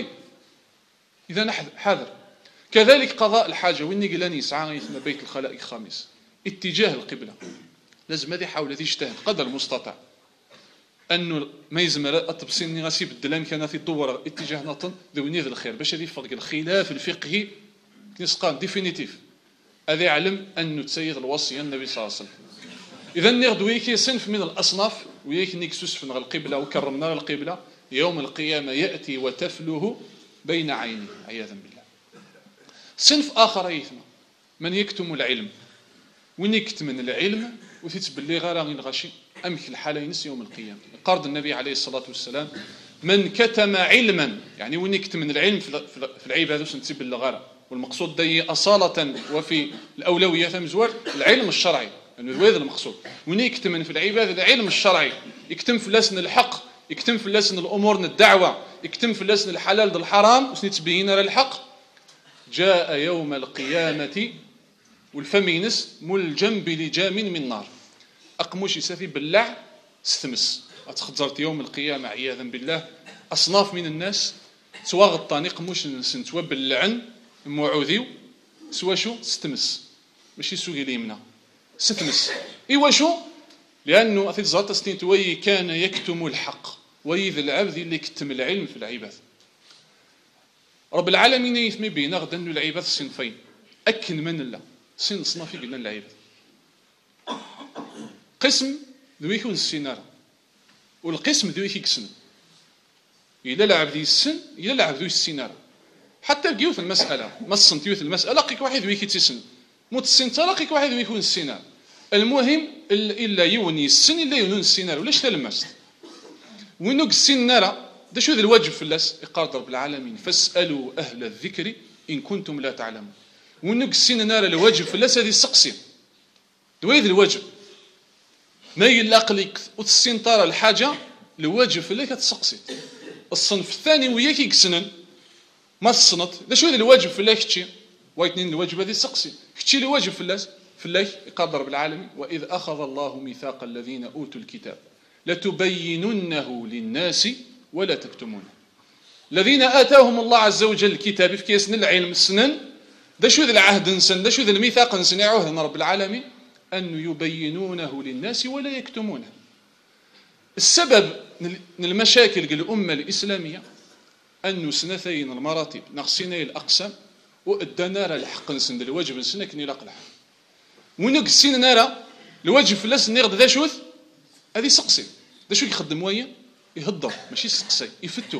إذا حاذر كذلك قضاء الحاجة وين يقلاني يسعى يثم بيت الخلائق خامس اتجاه القبلة لازم هذه حاول هذه يجتهد قدر المستطاع أنه ما يزمر التبصين غاسي بالدلان كان في الدورة اتجاه نطن ذوني ذي الخير باش هذه فرق الخلاف الفقهي نسقان ديفينيتيف هذا يعلم أنه تسيد الوصية النبي صلى الله عليه وسلم إذا نغدويك صنف من الأصناف وياك نكسوس في القبلة وكرمنا القبلة يوم القيامة يأتي وتفله بين عينيه عياذا بالله صنف آخر يثم من يكتم العلم وين يكتم العلم وتتبلي غير الغشي أمك الحالة ينس يوم القيامة قارد النبي عليه الصلاة والسلام من كتم علما يعني وين يكتم العلم في العيب هذا سنتسب اللغارة والمقصود دي أصالة وفي الأولوية ثمزور العلم الشرعي لأنه يعني هذا المقصود وين يكتم في العيب هذا العلم الشرعي يكتم في لسن الحق يكتم في لسن الأمور الدعوة يكتم في لسن الحلال ضد الحرام وسنتبين للحق جاء يوم القيامة والفم ينس ملجم بلجام من نار أقموش يسافي بلع ستمس أتخزرت يوم القيامة عياذا بالله أصناف من الناس سواء غطاني قموش سنتوا باللعن معوذيو سوا شو ستمس ماشي سوقي اليمنى ستمس ايوا شو لانه اثيت زرت سنين وي كان يكتم الحق ويذ العبد اللي كتم العلم في العباد. رب العالمين يثمي بينا غدا انه العباد صنفين اكن من الله صن صنافي قلنا العباد قسم ذويك السناره والقسم ذويك يكسن الى العبد يسن الى العبد السناره حتى القيوث المساله ما الصنتيوث المساله قيك واحد ذويك يتسن موت السن تلاقيك واحد يكون السنار المهم الا يوني السن الا يونون السنار ولاش تلمست وينوك السناره دا شو ذا الواجب في اللاس يقال رب العالمين فاسالوا اهل الذكر ان كنتم لا تعلمون وينوك السناره الواجب في اللاس هذه السقسي دويد الواجب ما يلاقلك وتسنطار الحاجه الواجب في الله كتسقسي الصنف الثاني وياك يكسنن ما الصنط دا شو ذا الواجب في الله كتشي واثنين الواجب هذه سقسي كتشي الواجب في الله يقال رب العالمين واذ اخذ الله ميثاق الذين اوتوا الكتاب لتبيننه للناس ولا تكتمونه الذين اتاهم الله عز وجل الكتاب في كيسن العلم السنن دا شو ذا العهد نسن دا شو ذا الميثاق نسن عهد رب العالمين ان يبينونه للناس ولا يكتمونه. السبب من المشاكل الامه الاسلاميه انه سنتين المراتب نقصيني الاقسام وادانا الحق نسن الواجب نسن كني لاقلح ونوك السين نارا الواجب في الناس نغد ذا شوث هذه سقسي ذا شو يخدم ويا يهضر ماشي سقسي يفتو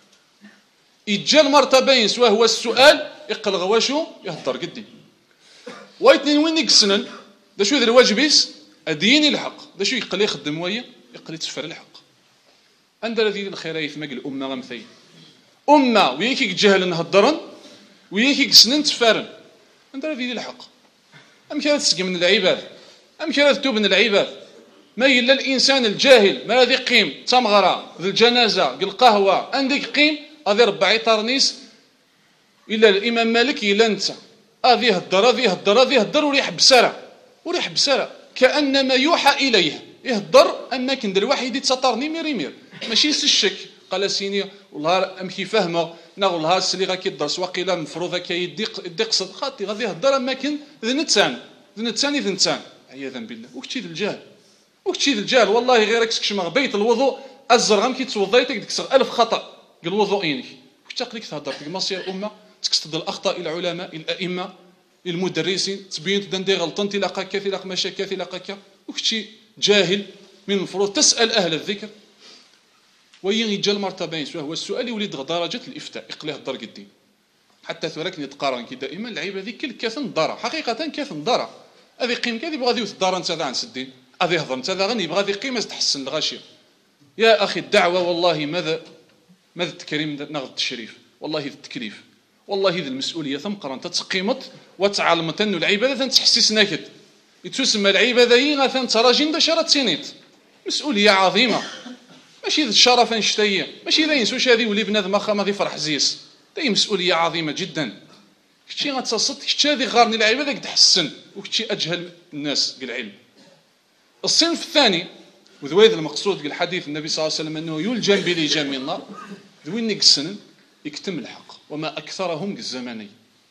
يتجال مرتبين سواء هو السؤال يقل غواشو يهضر قدي وايتنين وين يكسنن ذا شو ذا الواجب يس اديني الحق ذا شو يقل يخدم ويا يقل يتسفر الحق عند الذي الخير يثمق الامه غمثي امه وياك يجهل نهضرن وياك يكسنن تفارن عند الذي الحق ام كانت تسقي من العباد ام كانت تتوب من العباد ما الا الانسان الجاهل ما غادي يقيم تمغره ذي الجنازه القهوه عندك قيم غادي يربع يطرنيس الا الامام مالك الا انت غادي يهضر وريح بسرة كانما يوحى اليه يهضر اما كند الواحد يتسطرني مير ماشي الشك قال سيني والله ام كي فاهمه نغولها السلي غا كيدرس واقيلا مفروض هكا يدي قصد خاطي غادي يهضر اما كان ذنتان عياذا بالله وكتشي الجهل والله غير راك تكشم بيت الوضوء ازر غام كي توضيت تكسر 1000 خطا قال الوضوئينك كنت تقليك تهضر في مصير الامه تكسد الاخطاء العلماء الائمه المدرسين تبين دندي غلطن تلاقى كثير تلاقى مشاكل تلاقى وكتشي جاهل من المفروض تسال اهل الذكر وين يجي المرتبين سواء هو السؤال يولد درجه الافتاء يقليه الدرج الدين حتى ثورك نتقارن كي دائما اللعيبه هذيك كل كاثن ضرر حقيقه كاثن ضرر هذه قيم كذا يبغى يوث دار انت عن سدين هذا يهضر انت غني يبغى قيمه تحسن الغاشيه يا اخي الدعوه والله ماذا التكريم نغض التشريف والله التكليف والله ذي المسؤوليه ثم قرنت تقيمت وتعلمت انه العباده تحسسنا كد تسمى العباده هي مثلا تراجين بشرة سنيت مسؤوليه عظيمه ماشي ذا الشرف نشتيه ماشي لا ينسوش هذه ولي بنادم اخا ما يفرح زيس هي مسؤوليه عظيمه جدا كتشي غتصصد كتشي هذه غارني العباده تحسن وكتشي اجهل الناس بالعلم. الصنف الثاني وذويد المقصود الحديث النبي صلى الله عليه وسلم انه يلجم بلجام من النار ذوين السنن يكتم الحق وما اكثرهم الزماني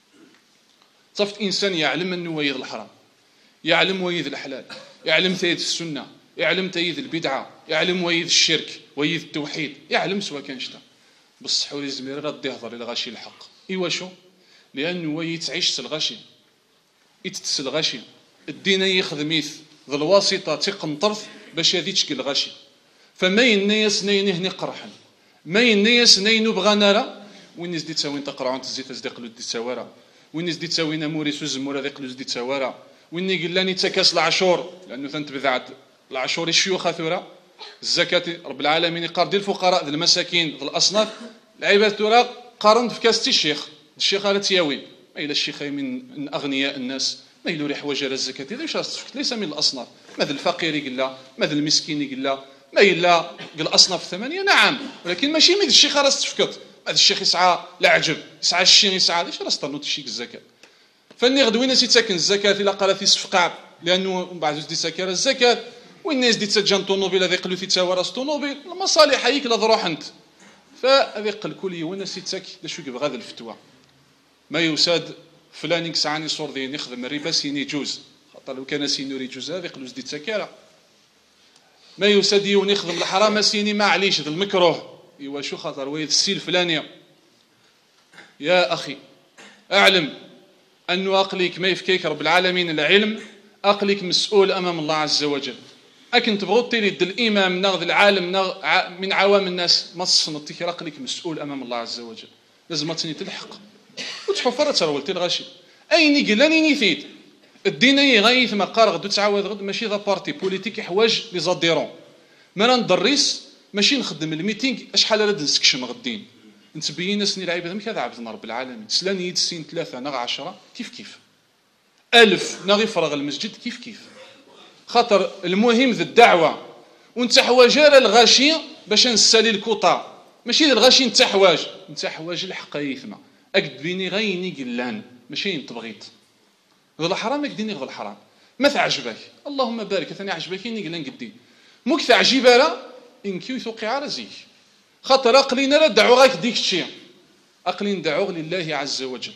صفت انسان يعلم انه ويذ الحرام يعلم ويذ الحلال يعلم تيذ السنه يعلم تيذ البدعه يعلم ويذ الشرك ويذ التوحيد يعلم سواء كان شتا بصح ولي زمير رد يهضر الى غاشي الحق ايوا شو لانه ويتعيش الغاشي يتتسل غاشي الدين ياخذ ميث ذا الواسطه تقنطرف باش هذه تشكل غاشي فما الناس نين قرحا ما الناس نين بغى نرى وين زدي تساوين تقرعون تزيد تصديق لو دي تساورا وين زدي تساوينا موريس وزمورا ذيق لو زدي تساورا وين قال لاني تكاس العشور لانه تنتبذعت العشور الشيوخ ثورا الزكاه رب العالمين يقار ديال الفقراء ذي المساكين ذي الاصناف العباد ثورا قارنت في كاستي الشيخ قالت ياوي ما الى الشيخ من اغنياء الناس ما يلو ريح وجه الزكاه هذا واش ليس من الاصناف ماذا الفقير يقول لا ماذا المسكين يقول لا ما الا قال الاصناف الثمانيه نعم ولكن ماشي ميد الشيخ راس تفكت هذا الشيخ يسعى العجب يسعى الشين يسعى ليش راس طنوت الشيك الزكاه فاني غدوينا سيتسكن الزكاه الا قالت يسفقع لانه من بعد دي سكر الزكاه والناس دي تسجن طوموبيل هذا يقلو تيتساوى راس طوموبيل المصالح هيك لا تروح انت فهذا يقل كل يوم الناس يتسك لا شو يبغى هذا الفتوى ما يساد فلان يكسعني صور ديال يخدم الربا سيني جوز، خاطر لو كان سينوري جوز هذا يقلوز دي تسكاله. ما يساد يون يخدم الحرام سيني ما عليش ذا المكروه ايوا شو خاطر ويد السي الفلانيه. يا اخي اعلم أن عقلك ما يفكيك رب العالمين العلم، عقلك مسؤول أمام الله عز وجل. أكن تبغض لد الإمام ناخذ العالم من عوام الناس ما تصنتك عقلك مسؤول أمام الله عز وجل. لازم تني تلحق وتحفر ترولتي الغشي أين قلاني نيثيد الدين غايث ما قارغ دو تعاود غد ماشي ذا بارتي بوليتيك حواج لي زاديرون ما ندرس ماشي نخدم الميتينغ اشحال راه نسكشم غدين نتبين سني العباد كذا عبدنا رب العالمين سلاني يد سين 3 نغ 10 كيف 1000 نغ يفرغ المسجد كيف خاطر المهم ذا الدعوه وانت حواجه الغاشي باش نسالي الكوطا ماشي الغاشي انت حواج الحق يثما اكد بيني غيني قلان ماشي انت بغيت ذا الحرام يقديني غير الحرام ما تعجبك اللهم بارك ثاني عجبك اني قلان قدي موك تعجب راه انكي توقع رزيك خاطر عقلينا لا دعوا غاك ديك الشيء عقلين دعوا لله عز وجل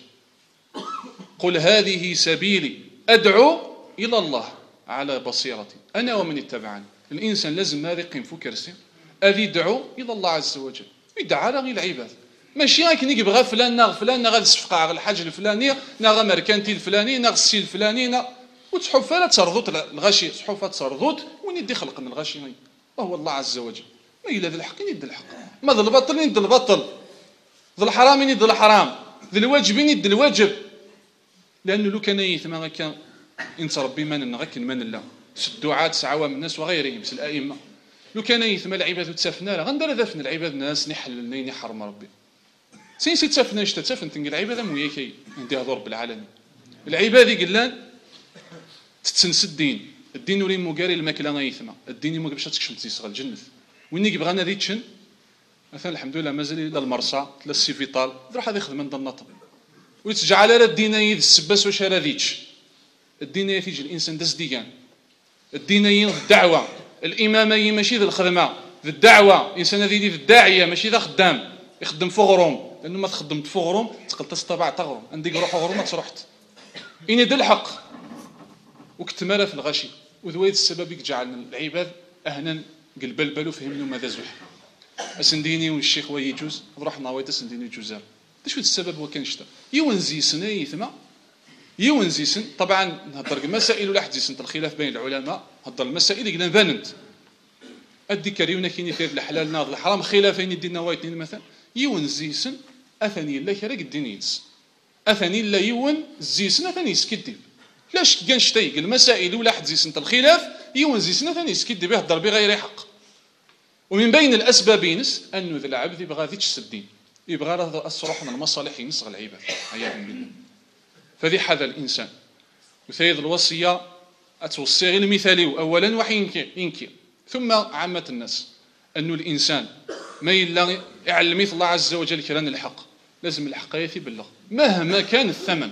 قل هذه سبيلي ادعو الى الله على بصيرتي انا ومن اتبعني. الانسان لازم هذا يقيم فو كرسي هذه يدعو الى الله عز وجل يدعى غير العباد ماشي غير كي يبغى فلان ناغ فلان غير الصفقه على الحاجه الفلانيه ناغ مركانتي الفلاني ناغ السي الفلاني وتحف لا تسرضوت الغشي صحوفات تسرضوت وين يدي خلق من الغشي وهو الله عز وجل ما إلا ذي الحق يد الحق ما ذي الباطل يد الباطل ذي الحرام يد الحرام ذي الواجب يد الواجب لأنه لو كان يثما كان انت ربي من غاك من الله الدعاة عوام الناس وغيرهم مثل الائمه لو كان يثما العباد تسافنا راه غندير ذافن العباد الناس نحلل نحرم ربي سي تسافنا اش تسافن تنقل العباد مويا كي ندي رب العالمين العباد يقلان تتسنس الدين ولي مقاري الماكله غيثما الدين ما باش تكشم تيسغل الجنه وين يبغى انا ذيتشن مثلا الحمد لله مازال الى المرسى لا السيفيطال روح هذا يخدم عند النطق ويتجعل على الدين يد السباس واش راه ذيتش الدين يتيجي الانسان داز ديان الدين الدعوه الامامه ماشي ذا الخدمه ذا الدعوه انسان هذه ذي الداعيه ماشي ذا خدام يخدم فوغروم لانه ما تخدمت فوغروم تقلت تطبع تغرم عندك روح غروم ما تروحت اني ذا الحق وكتماله في الغشي وذويد السبب يجعل العباد اهنا قلب البلو فهمنوا ماذا زوح اسنديني والشيخ ويجوز نروح ناويت اسنديني جوزار شو السبب وكان شتا يونزي سنه يثما يونزي سن طبعا نهضر المسائل ولا حد يسن الخلاف بين العلماء هضر المسائل قلنا بانت ادي كريونا كاين في الحلال ناض الحرام خلافين دينا وايتين مثلا يونزي سن اثني لا كرا قدينيس اثني لا يون زي سن ثاني يسكدي لاش كان شتي المسائل ولا حد يسن الخلاف يونزي سن ثاني يسكدي به هضر بغير حق ومن بين الاسباب ينس انه ذا العبد يبغى ذيك السدين يبغى راه الصروح من المصالح ينصغ العباد عياذا بالله فذي حذا الانسان وثيد الوصيه اتوصي غير المثالي اولا وحي ينكر ثم عامه الناس انه الانسان ما الا يعلم الله عز وجل كلام الحق لازم الحق يبلغ مهما كان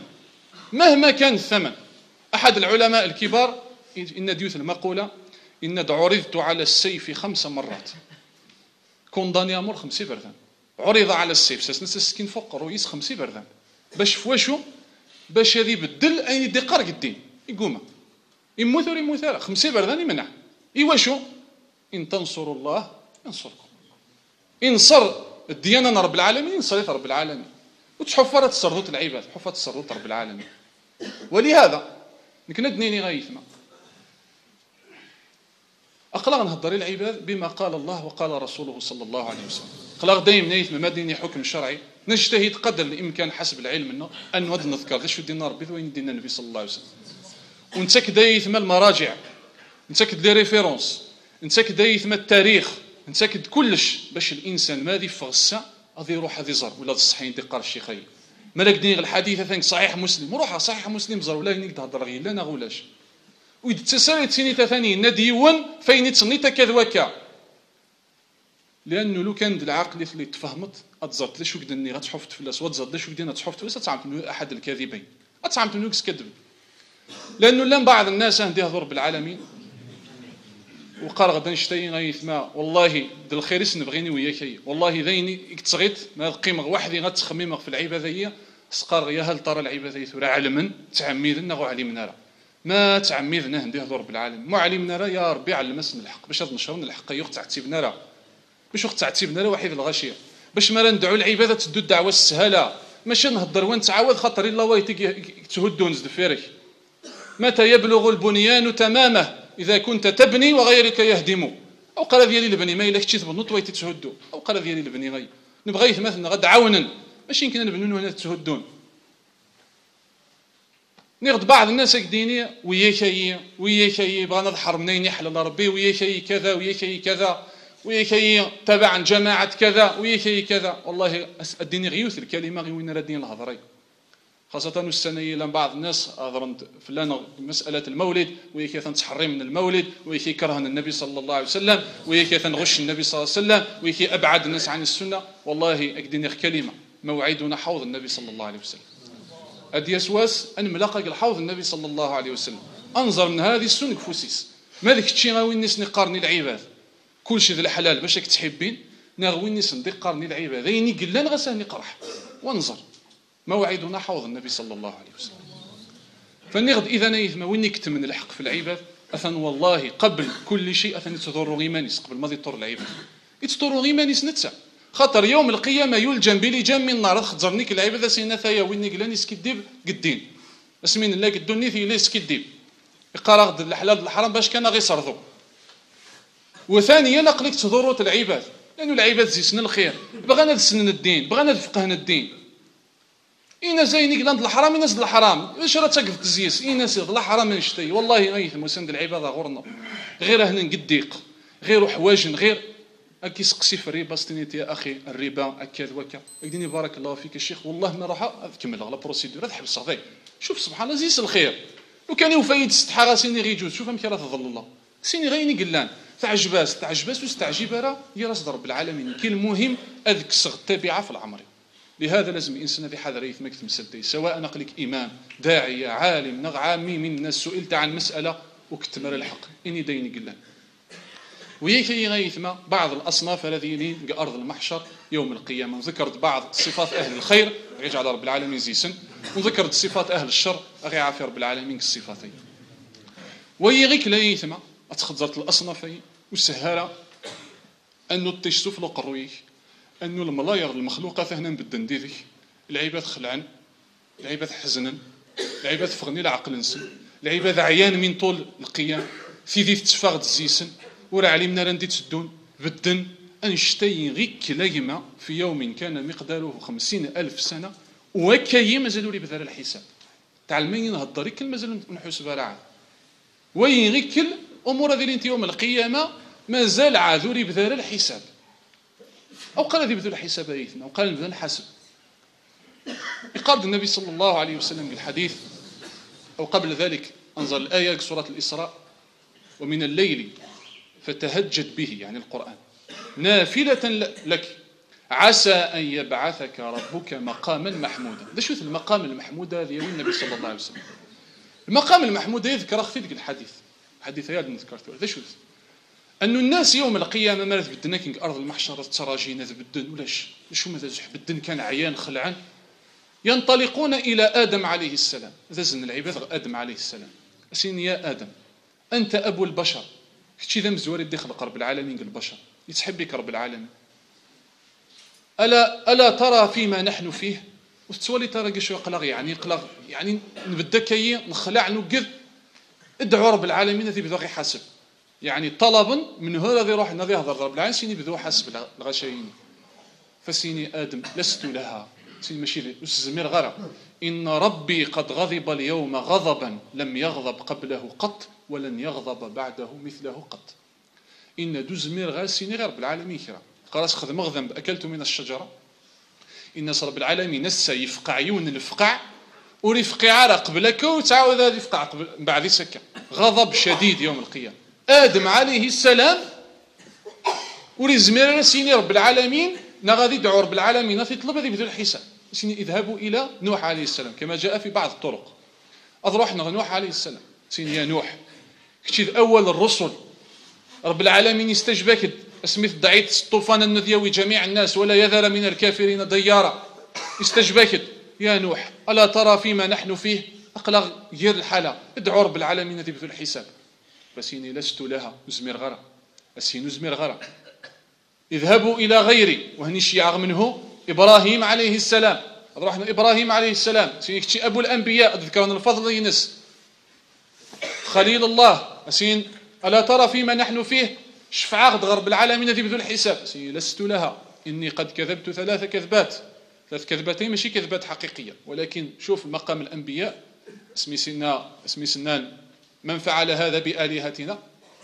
الثمن احد العلماء الكبار ان ديوث المقوله ان عرضت على السيف 5 مرات كونداني امور 5 بردان عرض على السيف سنس السكين فوق رئيس 5 بردان باش فواشو باش هذه يبدل اين يدي قرق الدين يقوم يموت ولا يموت 5 بردان يمنع ايواشو ان تنصروا الله ينصركم انصر الديانه رب العالمين ينصر رب العالمين وتحفرت السردوت العباد حفرت السردوت رب العالمين ولهذا نكنا دنيني غايثما أقلغ نهضر العباد بما قال الله وقال رسوله صلى الله عليه وسلم أقلغ دايم نايث مديني حكم شرعي نجتهد قدر الإمكان حسب العلم منه أن ود نذكر ذا شو دينا ربي وين دينا النبي صلى الله عليه وسلم ونتك دايث ما المراجع نتك لي ريفيرونس نتك دايث ما التاريخ نتك كلش باش الإنسان ما ذي فغسا غادي يروح هذي زر ولا الصحيح دي قار الشيخي مالك دين الحديث ثانك صحيح مسلم وروح صحيح مسلم زر ولا ينك تهضر غير لا نغولاش وإذا تسالي تسيني ثاني نديون فين تصنيت كذوكا لانه لو كان العقل اللي تفهمت اتزرت ليش وكدني غتحفت فلاس وتزرت ليش وكدنا تحفت فلاس تعمت منه احد الكاذبين اتعمت منه كذب لانه لان بعض الناس عندي يهضر بالعالمين وقال غدا نشتي غيثما والله ذا الخير نبغيني وياك والله ذيني تصغيت ما القيمه وحدي غتخميمه في العباديه سقار يا هل ترى العباد يثور علما تعميدنا وعلمنا راه ما تعميدنا ندير رب العالمين ما علمنا راه يا ربي علمنا الحق باش نشرنا الحق يوقت تعتيبنا راه باش وقت تعتيبنا راه واحد الغاشيه باش ما ندعوا العباده تدو الدعوه السهله ماشي نهضر ونتعاود خاطر الا وايتك تهدون زدفيرك متى يبلغ البنيان تمامه اذا كنت تبني وغيرك يهدم او قال ديالي البني ما الا كنتي تبنط وايتي تهدو او قال ديالي البني غي نبغي مثلا غد عاونا ماشي يمكن نبنوا هنا تهدون نغد بعض الناس هكديني وياكي بغا نظهر منين يحلل ربي وياكي كذا وياكي كذا وياكي تبع جماعه كذا وياكي كذا والله اديني غيوث الكلمه غي وين رادين الهضري خاصه السنه لان بعض الناس هضرن فلان مساله المولد وياكي تنتحري من المولد وياكي كرهن النبي صلى الله عليه وسلم وياكي تنغش النبي صلى الله عليه وسلم وياكي ابعد الناس عن السنه والله اكديني كلمه موعدنا حوض النبي صلى الله عليه وسلم ادي يسواس ان ملاقى الحوض النبي صلى الله عليه وسلم انظر من هذه السنه كفوسيس ما ذاك الشيء غاوي الناس نقارني العباد كلشي ذا الحلال باش راك تحبين ناغوي الناس ندقرني العباد يني قلان غساني قرح وانظر موعدنا حوض النبي صلى الله عليه وسلم فنغد اذا نيث ما وين نكتم من الحق في العباد اثن والله قبل كل شيء اثن تضر غيمانيس قبل ما يضر العباد يتضر غيمانيس نتسع خاطر يوم القيامه يلجم بلجام من نار خزرنيك العباد سينا ثايا وين قلاني سكديب قدين اسمين الله قدوني في ليس كديب يقرا غد الحلال الحرام باش كان غير صرضو وثانيا لقلك تضروا العباد لأن العباد زيسنا الخير بغانا نسنن الدين بغانا نفقهنا الدين إنا زيني قلنا الحرام ينزل الحرام واش راه تقف تزيس إنا سيد الحرام نشتي والله غيث مسند العباد غورنا غير هنا نقديق غير حواجن غير اكي سقسي في الربا ستنيت يا اخي الربا اكاد وكا يديني بارك الله فيك الشيخ والله ما راح اكمل على بروسيدور تحبس غادي شوف سبحان الله زيس الخير لو كان يفايد استحا راسيني غيجوز شوف امك راه تظل الله سيني غيني قلان تعجباس واستعجب راه يا راس رب العالمين كي المهم اذك صغ التابعه في العمر لهذا لازم الانسان ذي حذر يثمك تمسدي سواء نقلك امام داعيه عالم نغ عامي من الناس سئلت عن مساله وكتمر الحق اني ديني قلان ويكي غيثما بعض الاصناف الذين ارض المحشر يوم القيامه ذكرت بعض صفات اهل الخير يجعل رب العالمين زيسن وذكرت صفات اهل الشر غي عافي رب العالمين الصفاتين ويغيك ليثما اتخذرت الاصنافين والسهاره انه تشوف له قرويك انه الملاير المخلوقات هنا بدن ديرك العباد خلعن العباد حزنا العباد فغني العقل نسن العباد عيان من طول القيام في ذي تفاغد الزيسن ورا علمنا راندي تسدون بدن انشتي غيك ليما في يوم كان مقداره 50,000 سنه وكاي مازالوا لي بذل الحساب تعلمين نهضر كل مازال نحسب راه وين غير كل امور هذه انت يوم القيامه مازال عاذوري بذل الحساب او قال ذي بذل الحساب ايثنا او قال بذل الحسب يقال النبي صلى الله عليه وسلم بالحديث او قبل ذلك انزل الايه سوره الاسراء ومن الليل فتهجد به يعني القرآن نافلة لك عسى أن يبعثك ربك مقاما محمودا. ده شوف المقام المحمود هذا يا النبي صلى الله عليه وسلم. المقام المحمود يذكر أخفيك الحديث حديث هذا ذكرته. ده شوف أن الناس يوم القيامة ما بدنا كينك أرض المحشر تراجينا بدن ولاش شو ماذا بدن كان عيان خلعان ينطلقون إلى آدم عليه السلام. ذزن العباد آدم عليه السلام أسين يا آدم أنت أبو البشر كتشي ذا مزوري دي خلق رب العالمين البشر يتحبك رب العالمين ألا ترى فيما نحن فيه وتسولي ترى قشو يقلغ يعني نبدا كي نخلع نوقذ ادعوا رب العالمين ذي بذوق حاسب يعني طلبا من هذا ذي روح نذي هذا رب العالمين سيني بذو حاسب الغشايين فسيني آدم لست لها سيني ماشي الزمير غرق إن ربي قد غضب اليوم غضبا لم يغضب قبله قط ولن يغضب بعده مثله قط إن دوزمير غاسيني غير بالعالمين كرا قراس خذ مغذب أكلت من الشجرة إن رب العالمين نسى يفقع عيون الفقع ورفقع عرق قبلك وتعاود هذا يفقع قبل بعد سكة غضب شديد يوم القيامة آدم عليه السلام ورزمير سيني رب العالمين نغادي دعو رب العالمين في طلب هذه بدون حساب سيني اذهبوا إلى نوح عليه السلام كما جاء في بعض الطرق أضروح نوح عليه السلام سيني يا نوح كتير أول الرسل رب العالمين يستجبك اسميت ضعيت الطوفان النذيوي جميع الناس ولا يذر من الكافرين ديارا يستجبك يا نوح ألا ترى فيما نحن فيه؟ أقلغ غير الحالة ادعوا رب العالمين تبث الحساب بسيني لست لها نزمر غرا أسين نزمر غرا اذهبوا إلى غيري وهني الشيعة منه إبراهيم عليه السلام رحنا إبراهيم عليه السلام سيكتشي أبو الأنبياء ذكرنا الفضل ينس خليل الله أسين ألا ترى فيما نحن فيه شفعة غرب العالمين تبث الحساب سيني لست لها إني قد كذبت 3 كذبات 3 كذبتين ماشي كذبات حقيقية ولكن شوف مقام الأنبياء اسمي سنان من فعل هذا بآلهتنا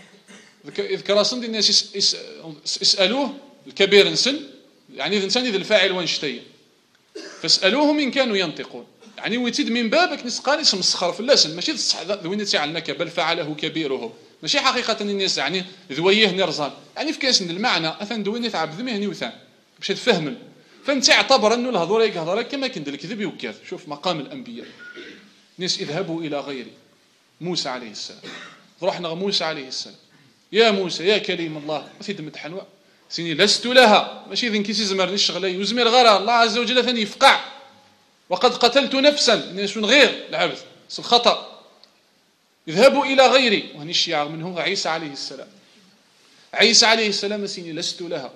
إذكر صند الناس اسألوه الكبير نسن يعني الإنسان إذا الفاعل وانشتي فاسألوهم إن كانوا ينطقون يعني ويتد من بابك نسقال اسم الصخر في اللسن ماشي تصح ذوين تعلنك بل فعله كبيرهم ماشي حقيقة الناس يعني ذويه نرزان يعني في كاس المعنى أثن دوين يتعب ذمه وثان باش تفهم فانت اعتبر انه الهضره يهضر كما كند الكذب يوكاذ شوف مقام الانبياء ناس اذهبوا الى غيري موسى عليه السلام رحنا موسى عليه السلام يا موسى يا كليم الله سيد متحنوا سيني لست لها ماشي اذا كيسي زمرني الشغله وزمير غير الله عز وجل ثاني يفقع وقد قتلت نفسا ناس غير العبد الخطا اذهبوا الى غيري وهني الشيعة منهم عيسى عليه السلام عيسى عليه السلام سيني لست لها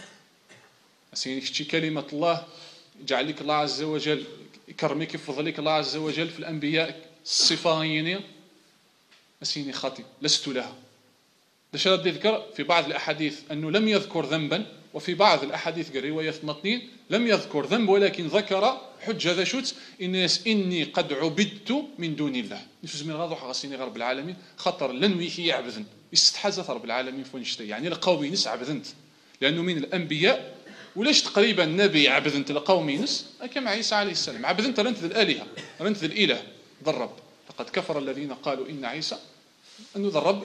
أسيني كتشي كلمة الله يجعل لك الله عز وجل يكرمك يفضلك الله عز وجل في الأنبياء الصفايين أسيني خاطئ لست لها ليش رد يذكر في بعض الأحاديث أنه لم يذكر ذنبا وفي بعض الأحاديث الرواية 2 لم يذكر ذنب ولكن ذكر حجة ذا شوت إني قد عبدت من دون الله نفس من غاضو حغسيني غرب العالمين خطر لنويه يعبذن يستحزث رب العالمين فونشتي يعني القوم ينس عبذنت لأنه من الأنبياء وليش تقريبا نبي عبدنت القوم ينس كما عيسى عليه السلام عبدنت رنت الآلهة رنت الإله ذا الرب لقد كفر الذين قالوا إن عيسى أنه ذا الرب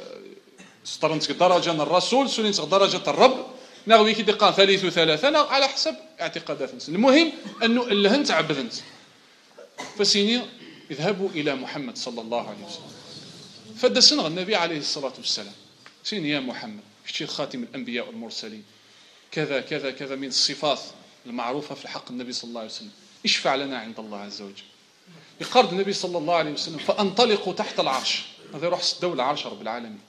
استرنت درجة الرسول سلنت درجة الرب نغوي كي دقان 3 على حسب اعتقادات المهم أنه اللهنت عبدنت فسيني اذهبوا إلى محمد صلى الله عليه وسلم فدسنغ النبي عليه الصلاة والسلام سيني يا محمد كشي خاتم الأنبياء والمرسلين كذا كذا كذا من الصفات المعروفة في حق النبي صلى الله عليه وسلم اشفع لنا عند الله عز وجل يقرد النبي صلى الله عليه وسلم فانطلقوا تحت العرش هذا يروح الدولة عرش رب العالمين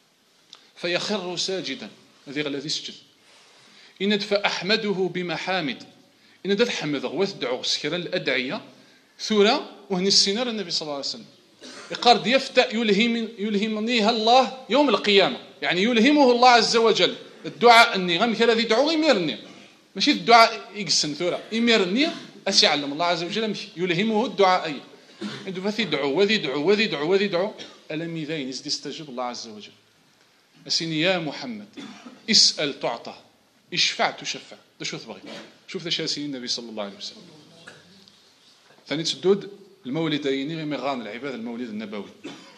فيخر ساجدا هذا الذي يسجد إن فأحمده بمحامد إن دد حمد وثدعو سكرا الأدعية ثورة وهن السنار النبي صلى الله عليه وسلم يقرد يفتأ يلهمنيها الله يوم القيامة يعني يلهمه الله عز وجل الدعاء أني غير الذي يدعو يميرني ماشي الدعاء يقسن ثورة يميرني أسي علم الله عز وجل يلهمه الدعاء أي عنده فيدعو وذيدعو وذيدعو وذيدعو ألم يذين يستجيب الله عز وجل أسيني يا محمد اسأل تعطى اشفع تشفع ده شو تبغي شوف ذا شاسين النبي صلى الله عليه وسلم ثاني تسدود المولدين غير مغان العباد المولد النبوي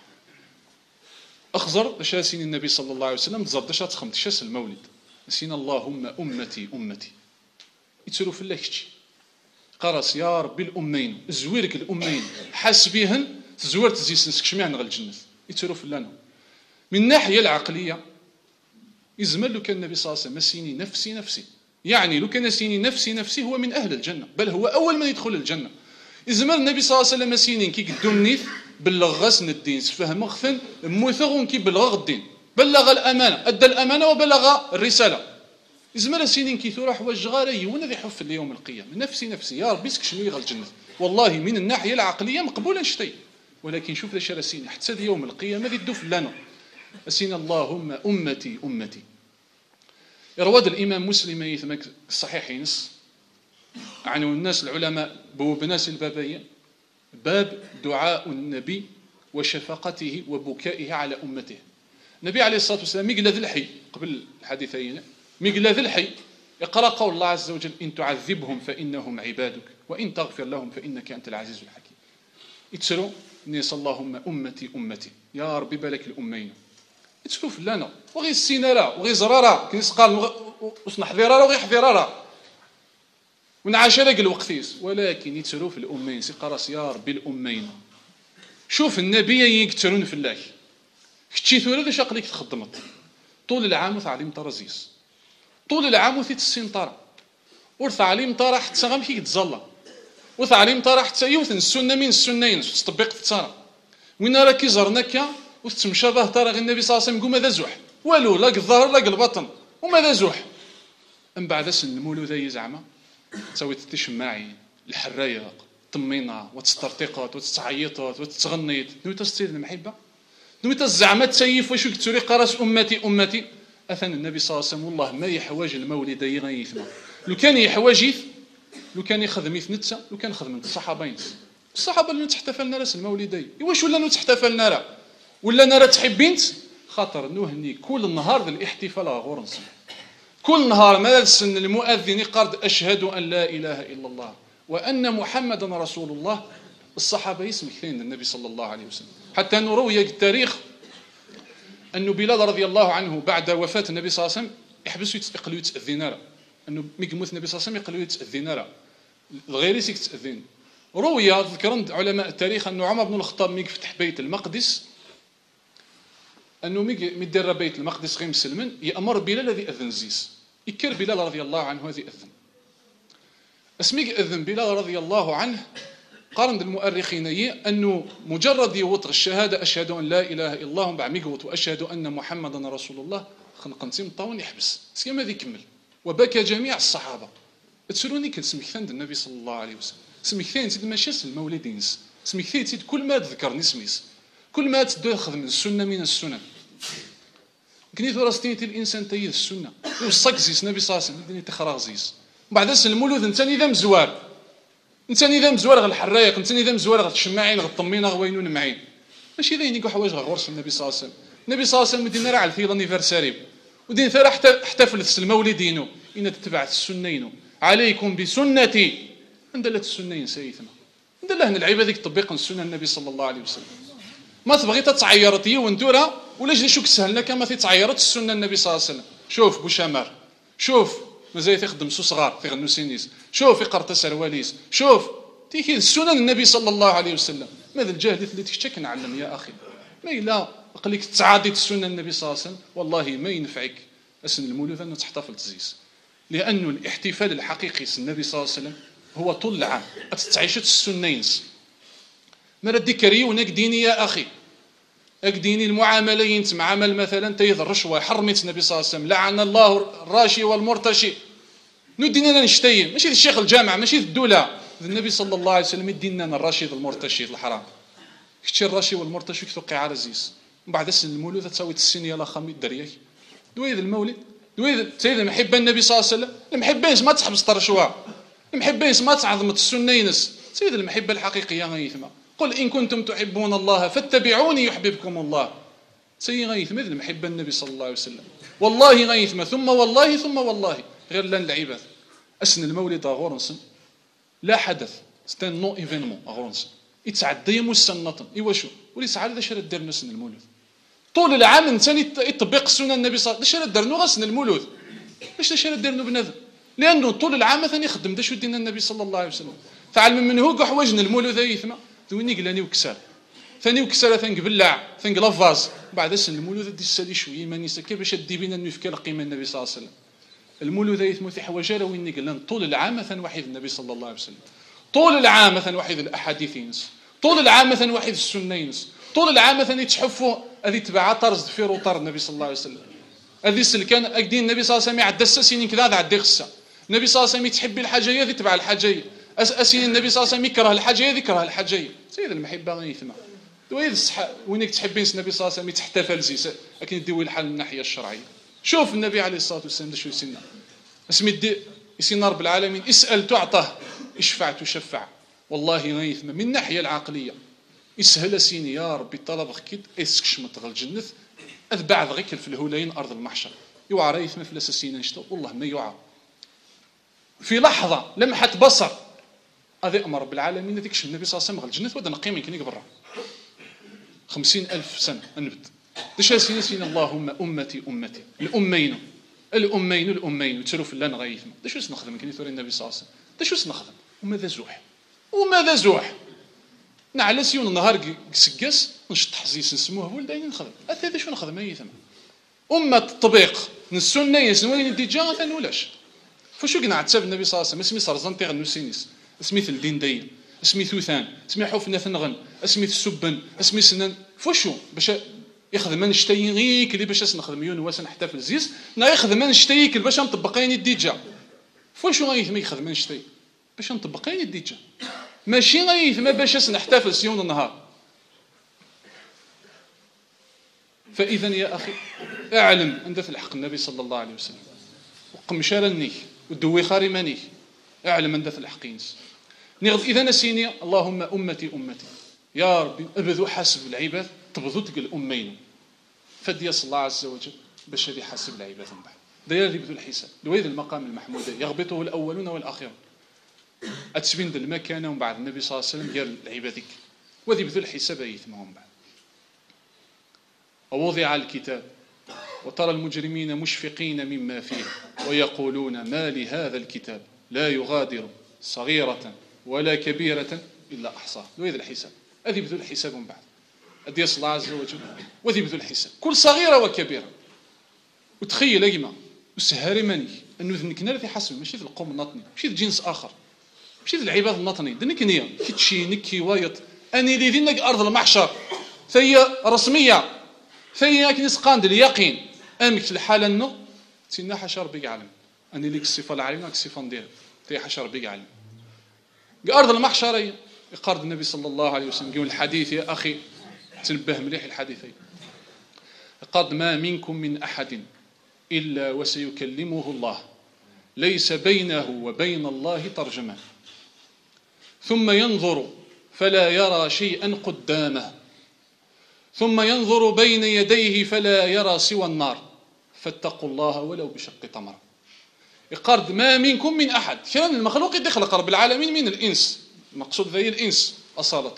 أخزر شاسين النبي صلى الله عليه وسلم تزرد شات خمت شاس المولد نسينا اللهم أمتي أمتي يتسلو في الله كتشي قرص يا ربي الأمين زويرك الأمين حاسبيهن تزوير تزيس نسك شميع نغل الجنة يتسلو في الله من الناحية العقلية يزمل لو كان النبي صلى الله عليه وسلم سيني نفسي نفسي يعني لو كان سيني نفسي نفسي هو من أهل الجنة بل هو أول من يدخل الجنة يزمل النبي صلى الله عليه وسلم سيني كي قدونيث بلغ غسن الدين سفهم غثن موثغ كي بلغ الدين بلغ الأمانة أدى الأمانة وبلغ الرسالة يزمل سينين كي ثورة حواج غاري ونذي حف اليوم القيامة نفسي يا ربي سك شنو يغل الجنة والله من الناحية العقلية مقبولا شتي ولكن شوف ذا شرسين حتى يوم القيامة ذي الدوف لنا أسين اللهم أمتي أمتي رواد الإمام مسلم يثمك الصحيحين عنه الناس العلماء بناس البابية باب دعاء النبي وشفقته وبكائه على أمته النبي عليه الصلاة والسلام ميقلا ذي الحي قبل الحديثين ميقلا ذي الحي يقرأ قول الله عز وجل إن تعذبهم فإنهم عبادك وإن تغفر لهم فإنك أنت العزيز الحكيم يتسروا نيس اللهم أمتي أمتي يا ربي بالك الأمين يتسلوف لنا وغي السينارة وغي زرارة كنيس قال وصنع حذيرارة وغي حذيرارة ونعاش لك الوقتيس ولكن يتسلوف الأمين سيقرأ يا ربي الأمين شوف النبي يكترون في الله كتشي ثورة ذا شاق ليك تخدمت طول العام وثعليم طرزيس طول العام وثيت السنطرة ورث عليم طرح حتى غام كي تزلا وتعليم ترى حتى يوثن السنه من السنين تطبيق ترى وين راه كيزرناك وتمشى به ترى غير النبي صلى الله عليه وسلم يقول ماذا زوح والو لا الظهر لا البطن وماذا زوح من بعد سن المولود زعما تسوي تشماعي الحرايق طمينا وتسترتقط وتتعيطات وتتغنيط نويت السيد المحبه نويت الزعمه تسيف واش توري قراس امتي اثن النبي صلى الله عليه وسلم والله ما يحواج المولد غيثما لو كان يحواجيث لو كان يخدم يثنتسا لو كان خدمت الصحابه اللي تحتفلنا راس المولدي واش ولا تحتفلنا راه ولا انا راه تحبينت خاطر نهني كل نهار الاحتفال غورنس كل نهار ما السن المؤذن قرد اشهد ان لا اله الا الله وان محمدا رسول الله الصحابه يسمع كثير النبي صلى الله عليه وسلم حتى انه روي التاريخ انه بلال رضي الله عنه بعد وفاه النبي صلى الله عليه وسلم يحبسوا يقلوا يتاذن انه مي يموت النبي صلى الله عليه وسلم يقلوا يتاذن الغير يتاذن روي ذكر علماء التاريخ انه عمر بن الخطاب مي فتح بيت المقدس انه مي دار بيت المقدس غير مسلمن يامر بلال الذي اذن زيس يكر بلال رضي الله عنه هذه اذن اسمي اذن بلال رضي الله عنه قارن المؤرخين انه مجرد يوطر الشهاده اشهد ان لا اله الا الله بعد ميقوت واشهد ان محمدا رسول الله خنقنتي طاون يحبس سيما ذي يكمل وبكى جميع الصحابه تسولوني كنسمي ثاند النبي صلى الله عليه وسلم سمي ثاني تيد ماشي المولدينس سمي ثاني تيد كل ما تذكرني سميس كل ما تدخل من السنه من السنن كنيت راستيتي الانسان تيد السنه وصك زيس النبي صلى الله عليه وسلم دني تخرا زيس بعد المولود انت نظام زوار انت نظام زوار غير الحرايق انت نظام زوار غير الشماعين غير الطمينه غوينون معين ماشي ذا ينيكو حوايج غير غرس النبي صلى الله عليه وسلم النبي صلى الله عليه وسلم دينا راه على الفيل انيفرساري ودين ثرا احتفل المولدين ان تتبعت السنين عليكم بسنتي ندلت السنين سيثنا ندلها العيبه ذيك تطبيق السنه النبي صلى الله عليه وسلم ما تبغي تتعيرتي وانتورا ولا جي شوك سهلنا كما تتعيرت السنه النبي صلى الله عليه وسلم شوف بوشامر شوف مازال تخدم سو صغار تيغنو سينيس شوف يقرط سرواليس شوف تيكي السنن النبي صلى الله عليه وسلم ماذا الجهل اللي تشتك نعلم يا اخي ما الا قليك تعادي السنه النبي صلى الله عليه وسلم والله ما ينفعك اسن المولود انه تحتفل تزيس لانه الاحتفال الحقيقي النبي صلى الله عليه وسلم هو طول العام تتعيشت السنينس ما ردي كريونك ديني يا اخي اكديني المعاملين معامل مثلا تيذ الرشوه حرمت النبي صلى الله عليه وسلم لعن الله الراشي والمرتشي ندينا نشتي ماشي الشيخ الجامع ماشي الدوله النبي صلى الله عليه وسلم يدينا الراشد المرتشي الحرام كتشي الراشي والمرتشي كتوقع على زيس من بعد سن المولود تساوي السن يلا خمي دريك دويذ المولد دويذ سيد المحبه النبي صلى الله عليه وسلم المحبين ما تحبس الرشوه المحبين ما تعظمت السنينس سيد المحبه الحقيقيه غيثما قل إن كنتم تحبون الله فاتبعوني يحببكم الله سي غيثما المحبه النبي صلى الله عليه وسلم والله غيثما ثم والله غير لان العباد اسن المولد غورنسن لا حدث ستان نو ايفينمون غورنسن يتعدى يوم السنه ايوا شو ولي سعاد اش راه دير سن المولد طول العام انسان يطبق سنن النبي صلى الله عليه وسلم اش راه دار غسن المولود اش راه دار بنادم لانه طول العام مثلا يخدم داش دينا النبي صلى الله عليه وسلم تعلم منه كاع حوايجنا المولود يثما دويني قلاني وكسر ثاني وكسر ثاني قبلع ثاني لافاز بعد سن المولود دي السالي شويه ما نيسا كيفاش دي بينا نفكر قيمه النبي صلى الله عليه وسلم المولود يثما في حوايج وين قلنا طول العام مثلا واحد النبي صلى الله عليه وسلم طول العام مثلا واحد الاحاديثينس طول العام مثلا واحد السنينس طول العام مثلا يتحفوا هذه تبع طرز في روطر النبي صلى الله عليه وسلم هذه سلكان اكدين النبي صلى الله عليه وسلم يعدى الساسين كذا عدى خصها النبي صلى الله عليه وسلم يتحب الحاجه هذه تبع الحاجه اسين النبي صلى الله عليه وسلم يكره الحاجه هذه يكره الحاجه سيد المحبه غيثما دويد الصح وينك تحبين النبي صلى الله عليه وسلم يتحتفل زيس لكن ديوي الحال من الناحيه الشرعيه شوف النبي عليه الصلاه والسلام شو يسنا اسمي دي يسنا رب العالمين اسال تعطى اشفع تشفع والله غيثما من الناحيه العقليه يسهل سيني يا ربي طلب كيد اسكش متغل الجنه اذبع غيك في الهولين ارض المحشر يوعى ريثما في الاساسين نشتو والله ما يوعى في لحظه لمحه بصر هذا امر رب العالمين ذيك النبي صلى الله عليه وسلم الجنه ودا نقيم يمكن برا 50,000 سنه نبت داش سين اللهم امتي الامين وتسروا في الله نغيثما داش واش نخدم يمكن يثوري النبي صلى الله عليه وسلم داش واش نخدم وماذا زوح نعلى سيون النهار سكاس نشطح زيس نسموه ولدين نخدم هذا شو نخدم ايثما التطبيق السنه يسنوين ديجا ثاني ولاش فشو قنع تساب النبي صلى الله عليه وسلم اسمي سرزنتي غنو سينيس سميت الدين دي، اسمي ثوثان، اسمي حفنة ثنغن، اسمي السبن، اسمي سنن، فوشو باش يخدم نشتي غير كلي باش نخدم يون واس نحتفل زيس، نا يخدم نشتي كل باش نطبقين الديجا. فوشو غيث ما يخدم نشتي باش نطبقين الديجا، ماشي غيث ما باش نحتفل سيون النهار. فإذا يا أخي اعلم أن في الحق النبي صلى الله عليه وسلم وقمشار نيك ودوي خاري مانيك، اعلم أن في الحق ينس نغض إذا نسيني اللهم أمتي أمتي يا ربي أبذو حاسب العباد تبذو تقل أمين فدي صلى الله عز وجل باش هذه حاسب العباد من بعد داير يبذو الحساب لويذ المقام المحمود يغبطه الأولون والآخرون أتسبين ذا المكانة ومن بعد النبي صلى الله عليه وسلم قال العبادك وذي بذو الحساب يثمهم بعد. ووضع الكتاب وترى المجرمين مشفقين مما فيه ويقولون ما لهذا الكتاب لا يغادر صغيرة ولا كبيرة إلا أحصاها. وإذا الحساب أذي بذو الحساب من بعد أدي الله عز وجل وذي بذو الحساب كل صغيرة وكبيرة. وتخيل أجمع وسهاري ماني أنه ذنك نار في حسب ماشي في القوم النطني ماشي في جنس آخر ماشي في العباد النطني ذنك نية كي تشينك كي وايط أني اللي ذنك أرض المحشر ثي رسمية ثي كنس قاند اليقين أمك الحالة أنه تينا حشر بيق علم أني ليك الصفة العليمة لك الصفة ندير ثي حشر بيق علم أرض المحشر يقارد النبي صلى الله عليه وسلم يقول الحديث يا أخي تنبه مليح الحديثين قد ما منكم من أحد إلا وسيكلمه الله ليس بينه وبين الله ترجمان ثم ينظر فلا يرى شيئا قدامه ثم ينظر بين يديه فلا يرى سوى النار فاتقوا الله ولو بشق تمرة. يقارد ما منكم من أحد كان المخلوق يخلق رب العالمين من الإنس المقصود ذي الإنس أصالة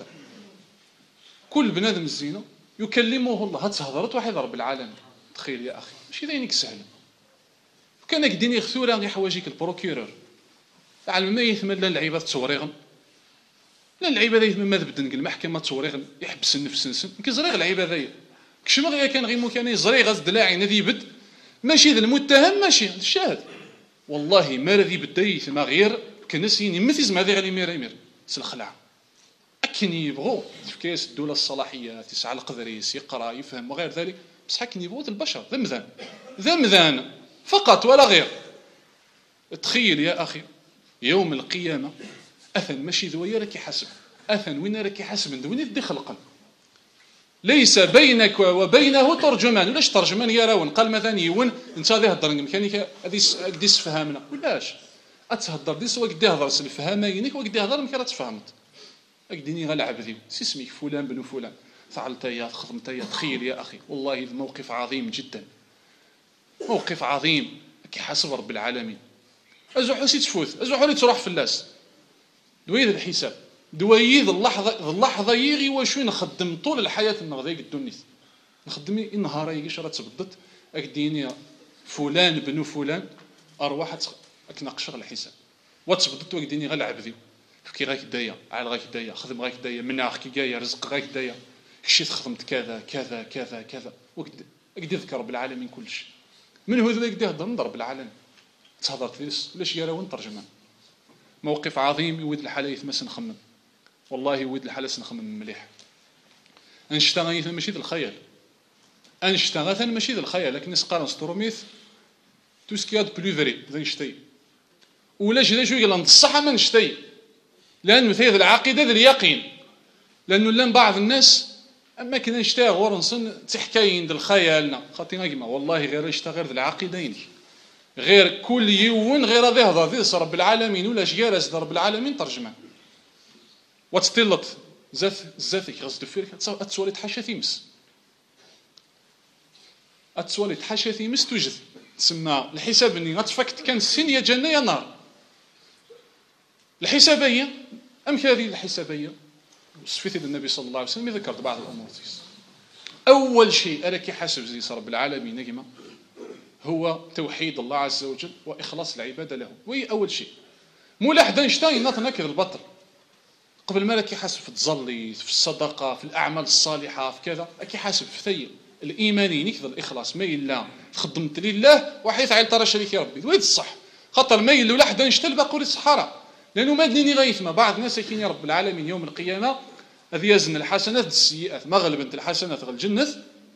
كل بنادم الزينة يكلمه الله هتهضرت واحد رب العالمين. تخيل يا أخي ماشي ذينك سهل كان يقدين يخثورا غير حواجيك البروكيرور على ما يثمن لان العباد تصوريغن لان العباد يثمن ماذا بدن المحكمة تصوريغن يحبس النفس نسن كيزريغ العباد ذي كشما غير كان غير مكان يزريغ غاز دلاعي نذي بد ماشي ذا المتهم ماشي الشاهد والله ما الذي بدا يثم غير كنسين يمثز مع ذي غير يمير سلخلع أكن يبغوا تفكيس الدولة الصلاحية تسعى القدريس يقرأ يفهم وغير ذلك بس حكن يبغوا البشر ذمذان فقط ولا غير. تخيل يا أخي يوم القيامة أثن ماشي ذويا راكي حسب أثن وين راكي حسب وين يدي خلقا ليس بينك وبينه ترجمان ولاش ترجمان يراون قال مثلا يون انت هذه هضر مكانك هذه فهمنا ولاش اتهضر دي سوا قد يهضر الفهامينك وقد يهضر مكان تفهمت اكديني غلعب ذي اسمك فلان بن فلان فعلت يا خدمت يا. تخيل يا أخي والله الموقف عظيم جدا موقف عظيم كي حاسب رب العالمين ازو حسي تفوت ازو حولي تروح في اللاس دويد الحساب دويد اللحظه يغي وشو نخدم طول الحياه النغذيق الدنيا نخدم النهار يجي شرا تبدت اكديني فلان بن فلان ارواح اكنقشر الحساب وتبدت وكديني غلعب ذي كي غاك دايا على غاك دايا خدم غاك دايا مناخ كي جايه رزق غاك دايا كشي خدمت كذا كذا كذا كذا وقد يذكر رب العالمين كل شيء من هو ذا يقدر يهضر رب العالمين تهضرت فيس ليش يراون ترجمان. موقف عظيم يود الحاله يثمس نخمم والله يود الحاله نخمم مليح انشتغل ماشي ذا الخيال انشتغل ماشي ذا الخيال لكن نسقار نستروميث تو سكياد بلو فري ذا نشتي ولا جدا شو يقول الصحه ما نشتي لان مثل العقيده ذا اليقين لانه لان بعض الناس اما كنا نشتاغ ورنصن تحكاين د الخيالنا خاطينا كيما والله غير يشتغل ذا العقيدين غير كل يوم غير هذا يهضر ذي رب العالمين ولا جالس رب العالمين ترجمه وتطلط ذاتك غزد فيك اتسولي تحاشا ثيمس اتسولي تحاشا ثيمس توجد تسمى الحساب اني غتفكت كان السن يا جنه يا نار الحسابيه هذه الحسابيه وصفيت النبي صلى الله عليه وسلم ذكرت بعض الامور اول شيء اراك حاسب زي رب العالمين نجمه هو توحيد الله عز وجل واخلاص العباده له وهي اول شيء مو لاحد اينشتاين نكر البطل قبل ما راك حاسب في تصلي في الصدقه في الاعمال الصالحه في كذا راك حاسب في ثي الايماني نكذا الاخلاص ما الا خدمت لله وحيث على ترى شريك ربي ويد الصح خاطر ما الا لاحد اينشتاين باقول الصحراء لانه ما دنيني غيثما بعض الناس كاين يا رب العالمين يوم القيامه هذ يزن الحسنات السيئات، ما غلبت الحسنات غير الجنه،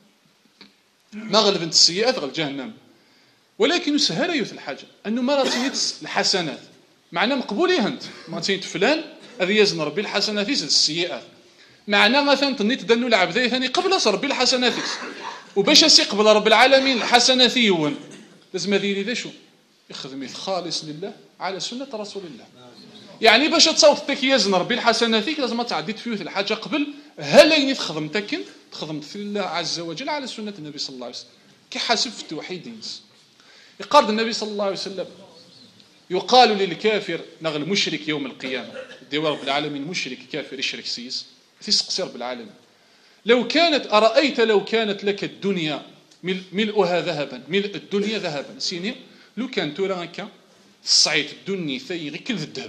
ما غلبت السيئات غير الجهنم. ولكن سهل يوث الحاجه انه ما راتيت الحسنات معناه مقبوليه انت ما تيت فلان هذا يزن ربي الحسنات السيئات، معناه مثلا تنيت دنو العبد ثاني قبل ربي الحسنات، وباش يقبل رب العالمين الحسنات يون لازم هذه ذا شو يخدم خالص لله على سنه رسول الله. يعني باش تصوت تك يزن ربي الحسنات لازم تعديت فيه الحاجه قبل هل خدمتك خدمت في الله عز وجل على سنه النبي صلى الله عليه وسلم. كي حاسب في التوحيد يقال النبي صلى الله عليه وسلم يقال للكافر نغ المشرك يوم القيامه ديوار رب العالمين مشرك كافر يشرك سيس تسقسي رب العالمين لو كانت لك الدنيا ملؤها ذهبا، ملء الدنيا ذهبا سيني لو كان تورا هكا الصعيد الدني ثيغي كل الذهب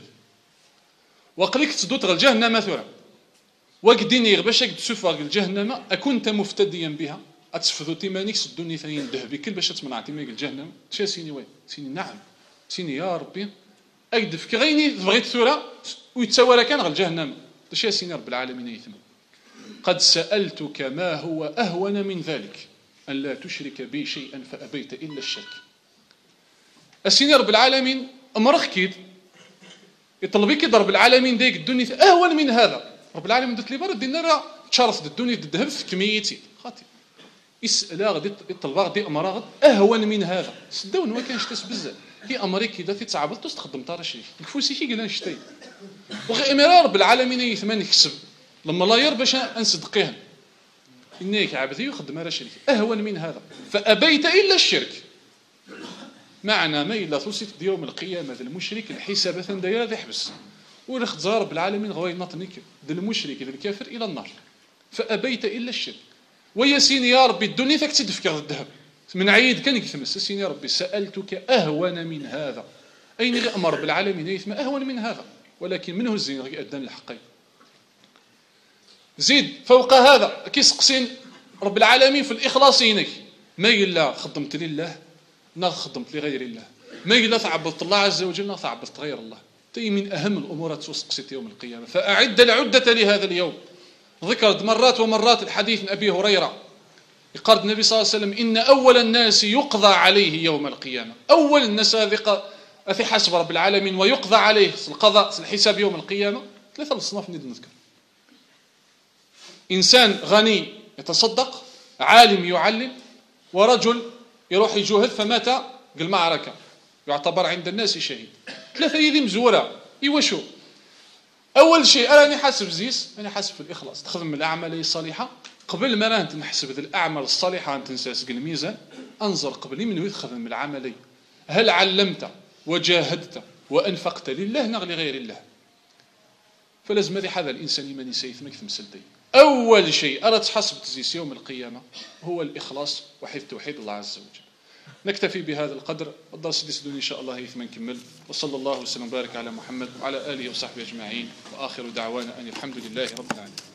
وقلك تدوت غير جهنم مثلا وقديني باش تسوف غير الجهنم اكنت مفتديا بها اتسفذو تيمانيك الدنيا ثاني ذهبي كل باش تمنع تيمانيك الجهنم شا سيني وين سيني نعم سيني يا ربي اكد في غيني بغيت ثورا ويتساوى كان غير الجهنم شا سيني رب العالمين يثم قد سألتك ما هو أهون من ذلك أن لا تشرك بي شيئا فأبيت إلا الشرك. السيني رب العالمين أمرخ كيد يطلبيك رب العالمين ديك الدنيا أهون من هذا. رب العالمين دت لي برد الدنيا تشرف الدنيا الذهب في كميتي خاطي يسأل غادي يطلب غادي أمر غد أهون من هذا صدقوني ما كانش تاس بزاف هي أمريك كذا تتعبط تستخدم طار الشريك الفوسي كي قلنا نشتي وغير أمير رب العالمين يثمان يكسب لما الله يرى باش نصدقيه إنك عبدي يخدم على شريك أهون من هذا فأبيت إلا الشرك معنى ما إلا توصيت يوم القيامة ذا المشرك الحساب دايره ذا يحبس ورخت رب العالمين غوي نطنيك ذا المشرك ذا الكافر إلى النار فأبيت إلا الشرك ويسين يا ربي الدنيا فك تدفكر الذهب من عيد كان يكتمس سين يا ربي سألتك أهون من هذا أين أمر رب العالمين يثم أهون من هذا ولكن منه الزين أدان الحقين زيد فوق هذا كيسقسين رب العالمين في الإخلاص هناك ما إلا خدمت لله نا خدمت لغير الله ما إلا تعبدت الله عز وجل نا تعبدت غير الله تي من أهم الأمور تسقسيت يوم القيامة فأعد العدة لهذا اليوم. ذكرت مرات ومرات الحديث من أبي هريرة يقال النبي صلى الله عليه وسلم إن أول الناس يقضى عليه يوم القيامة أول الناس في حسب رب العالمين ويقضى عليه القضاء الحساب يوم القيامة ثلاثة الأصناف نذكر إنسان غني يتصدق عالم يعلم ورجل يروح يجوهد فمات بالمعركة يعتبر عند الناس شهيد ثلاثة يدي مزورة إيوشو أول شيء أنا حاسب زيس أنا حاسب في الإخلاص تخدم الأعمال الصالحة قبل ما أنت نحسب ذي الأعمال الصالحة أنت نساسق الميزان أنظر قبل من يخدم العملي هل علمت وجاهدت وأنفقت لله نغلي غير الله فلازم هذا الإنسان يماني سيثمك ثمسلتين أول شيء أردت حسب تزيس يوم القيامة هو الإخلاص وحيث توحيد الله عز وجل. نكتفي بهذا القدر الدرس ديسدون إن شاء الله يثم نكمل وصلى الله وسلم وبارك على محمد وعلى آله وصحبه أجمعين وآخر دعوانا أن الحمد لله رب العالمين.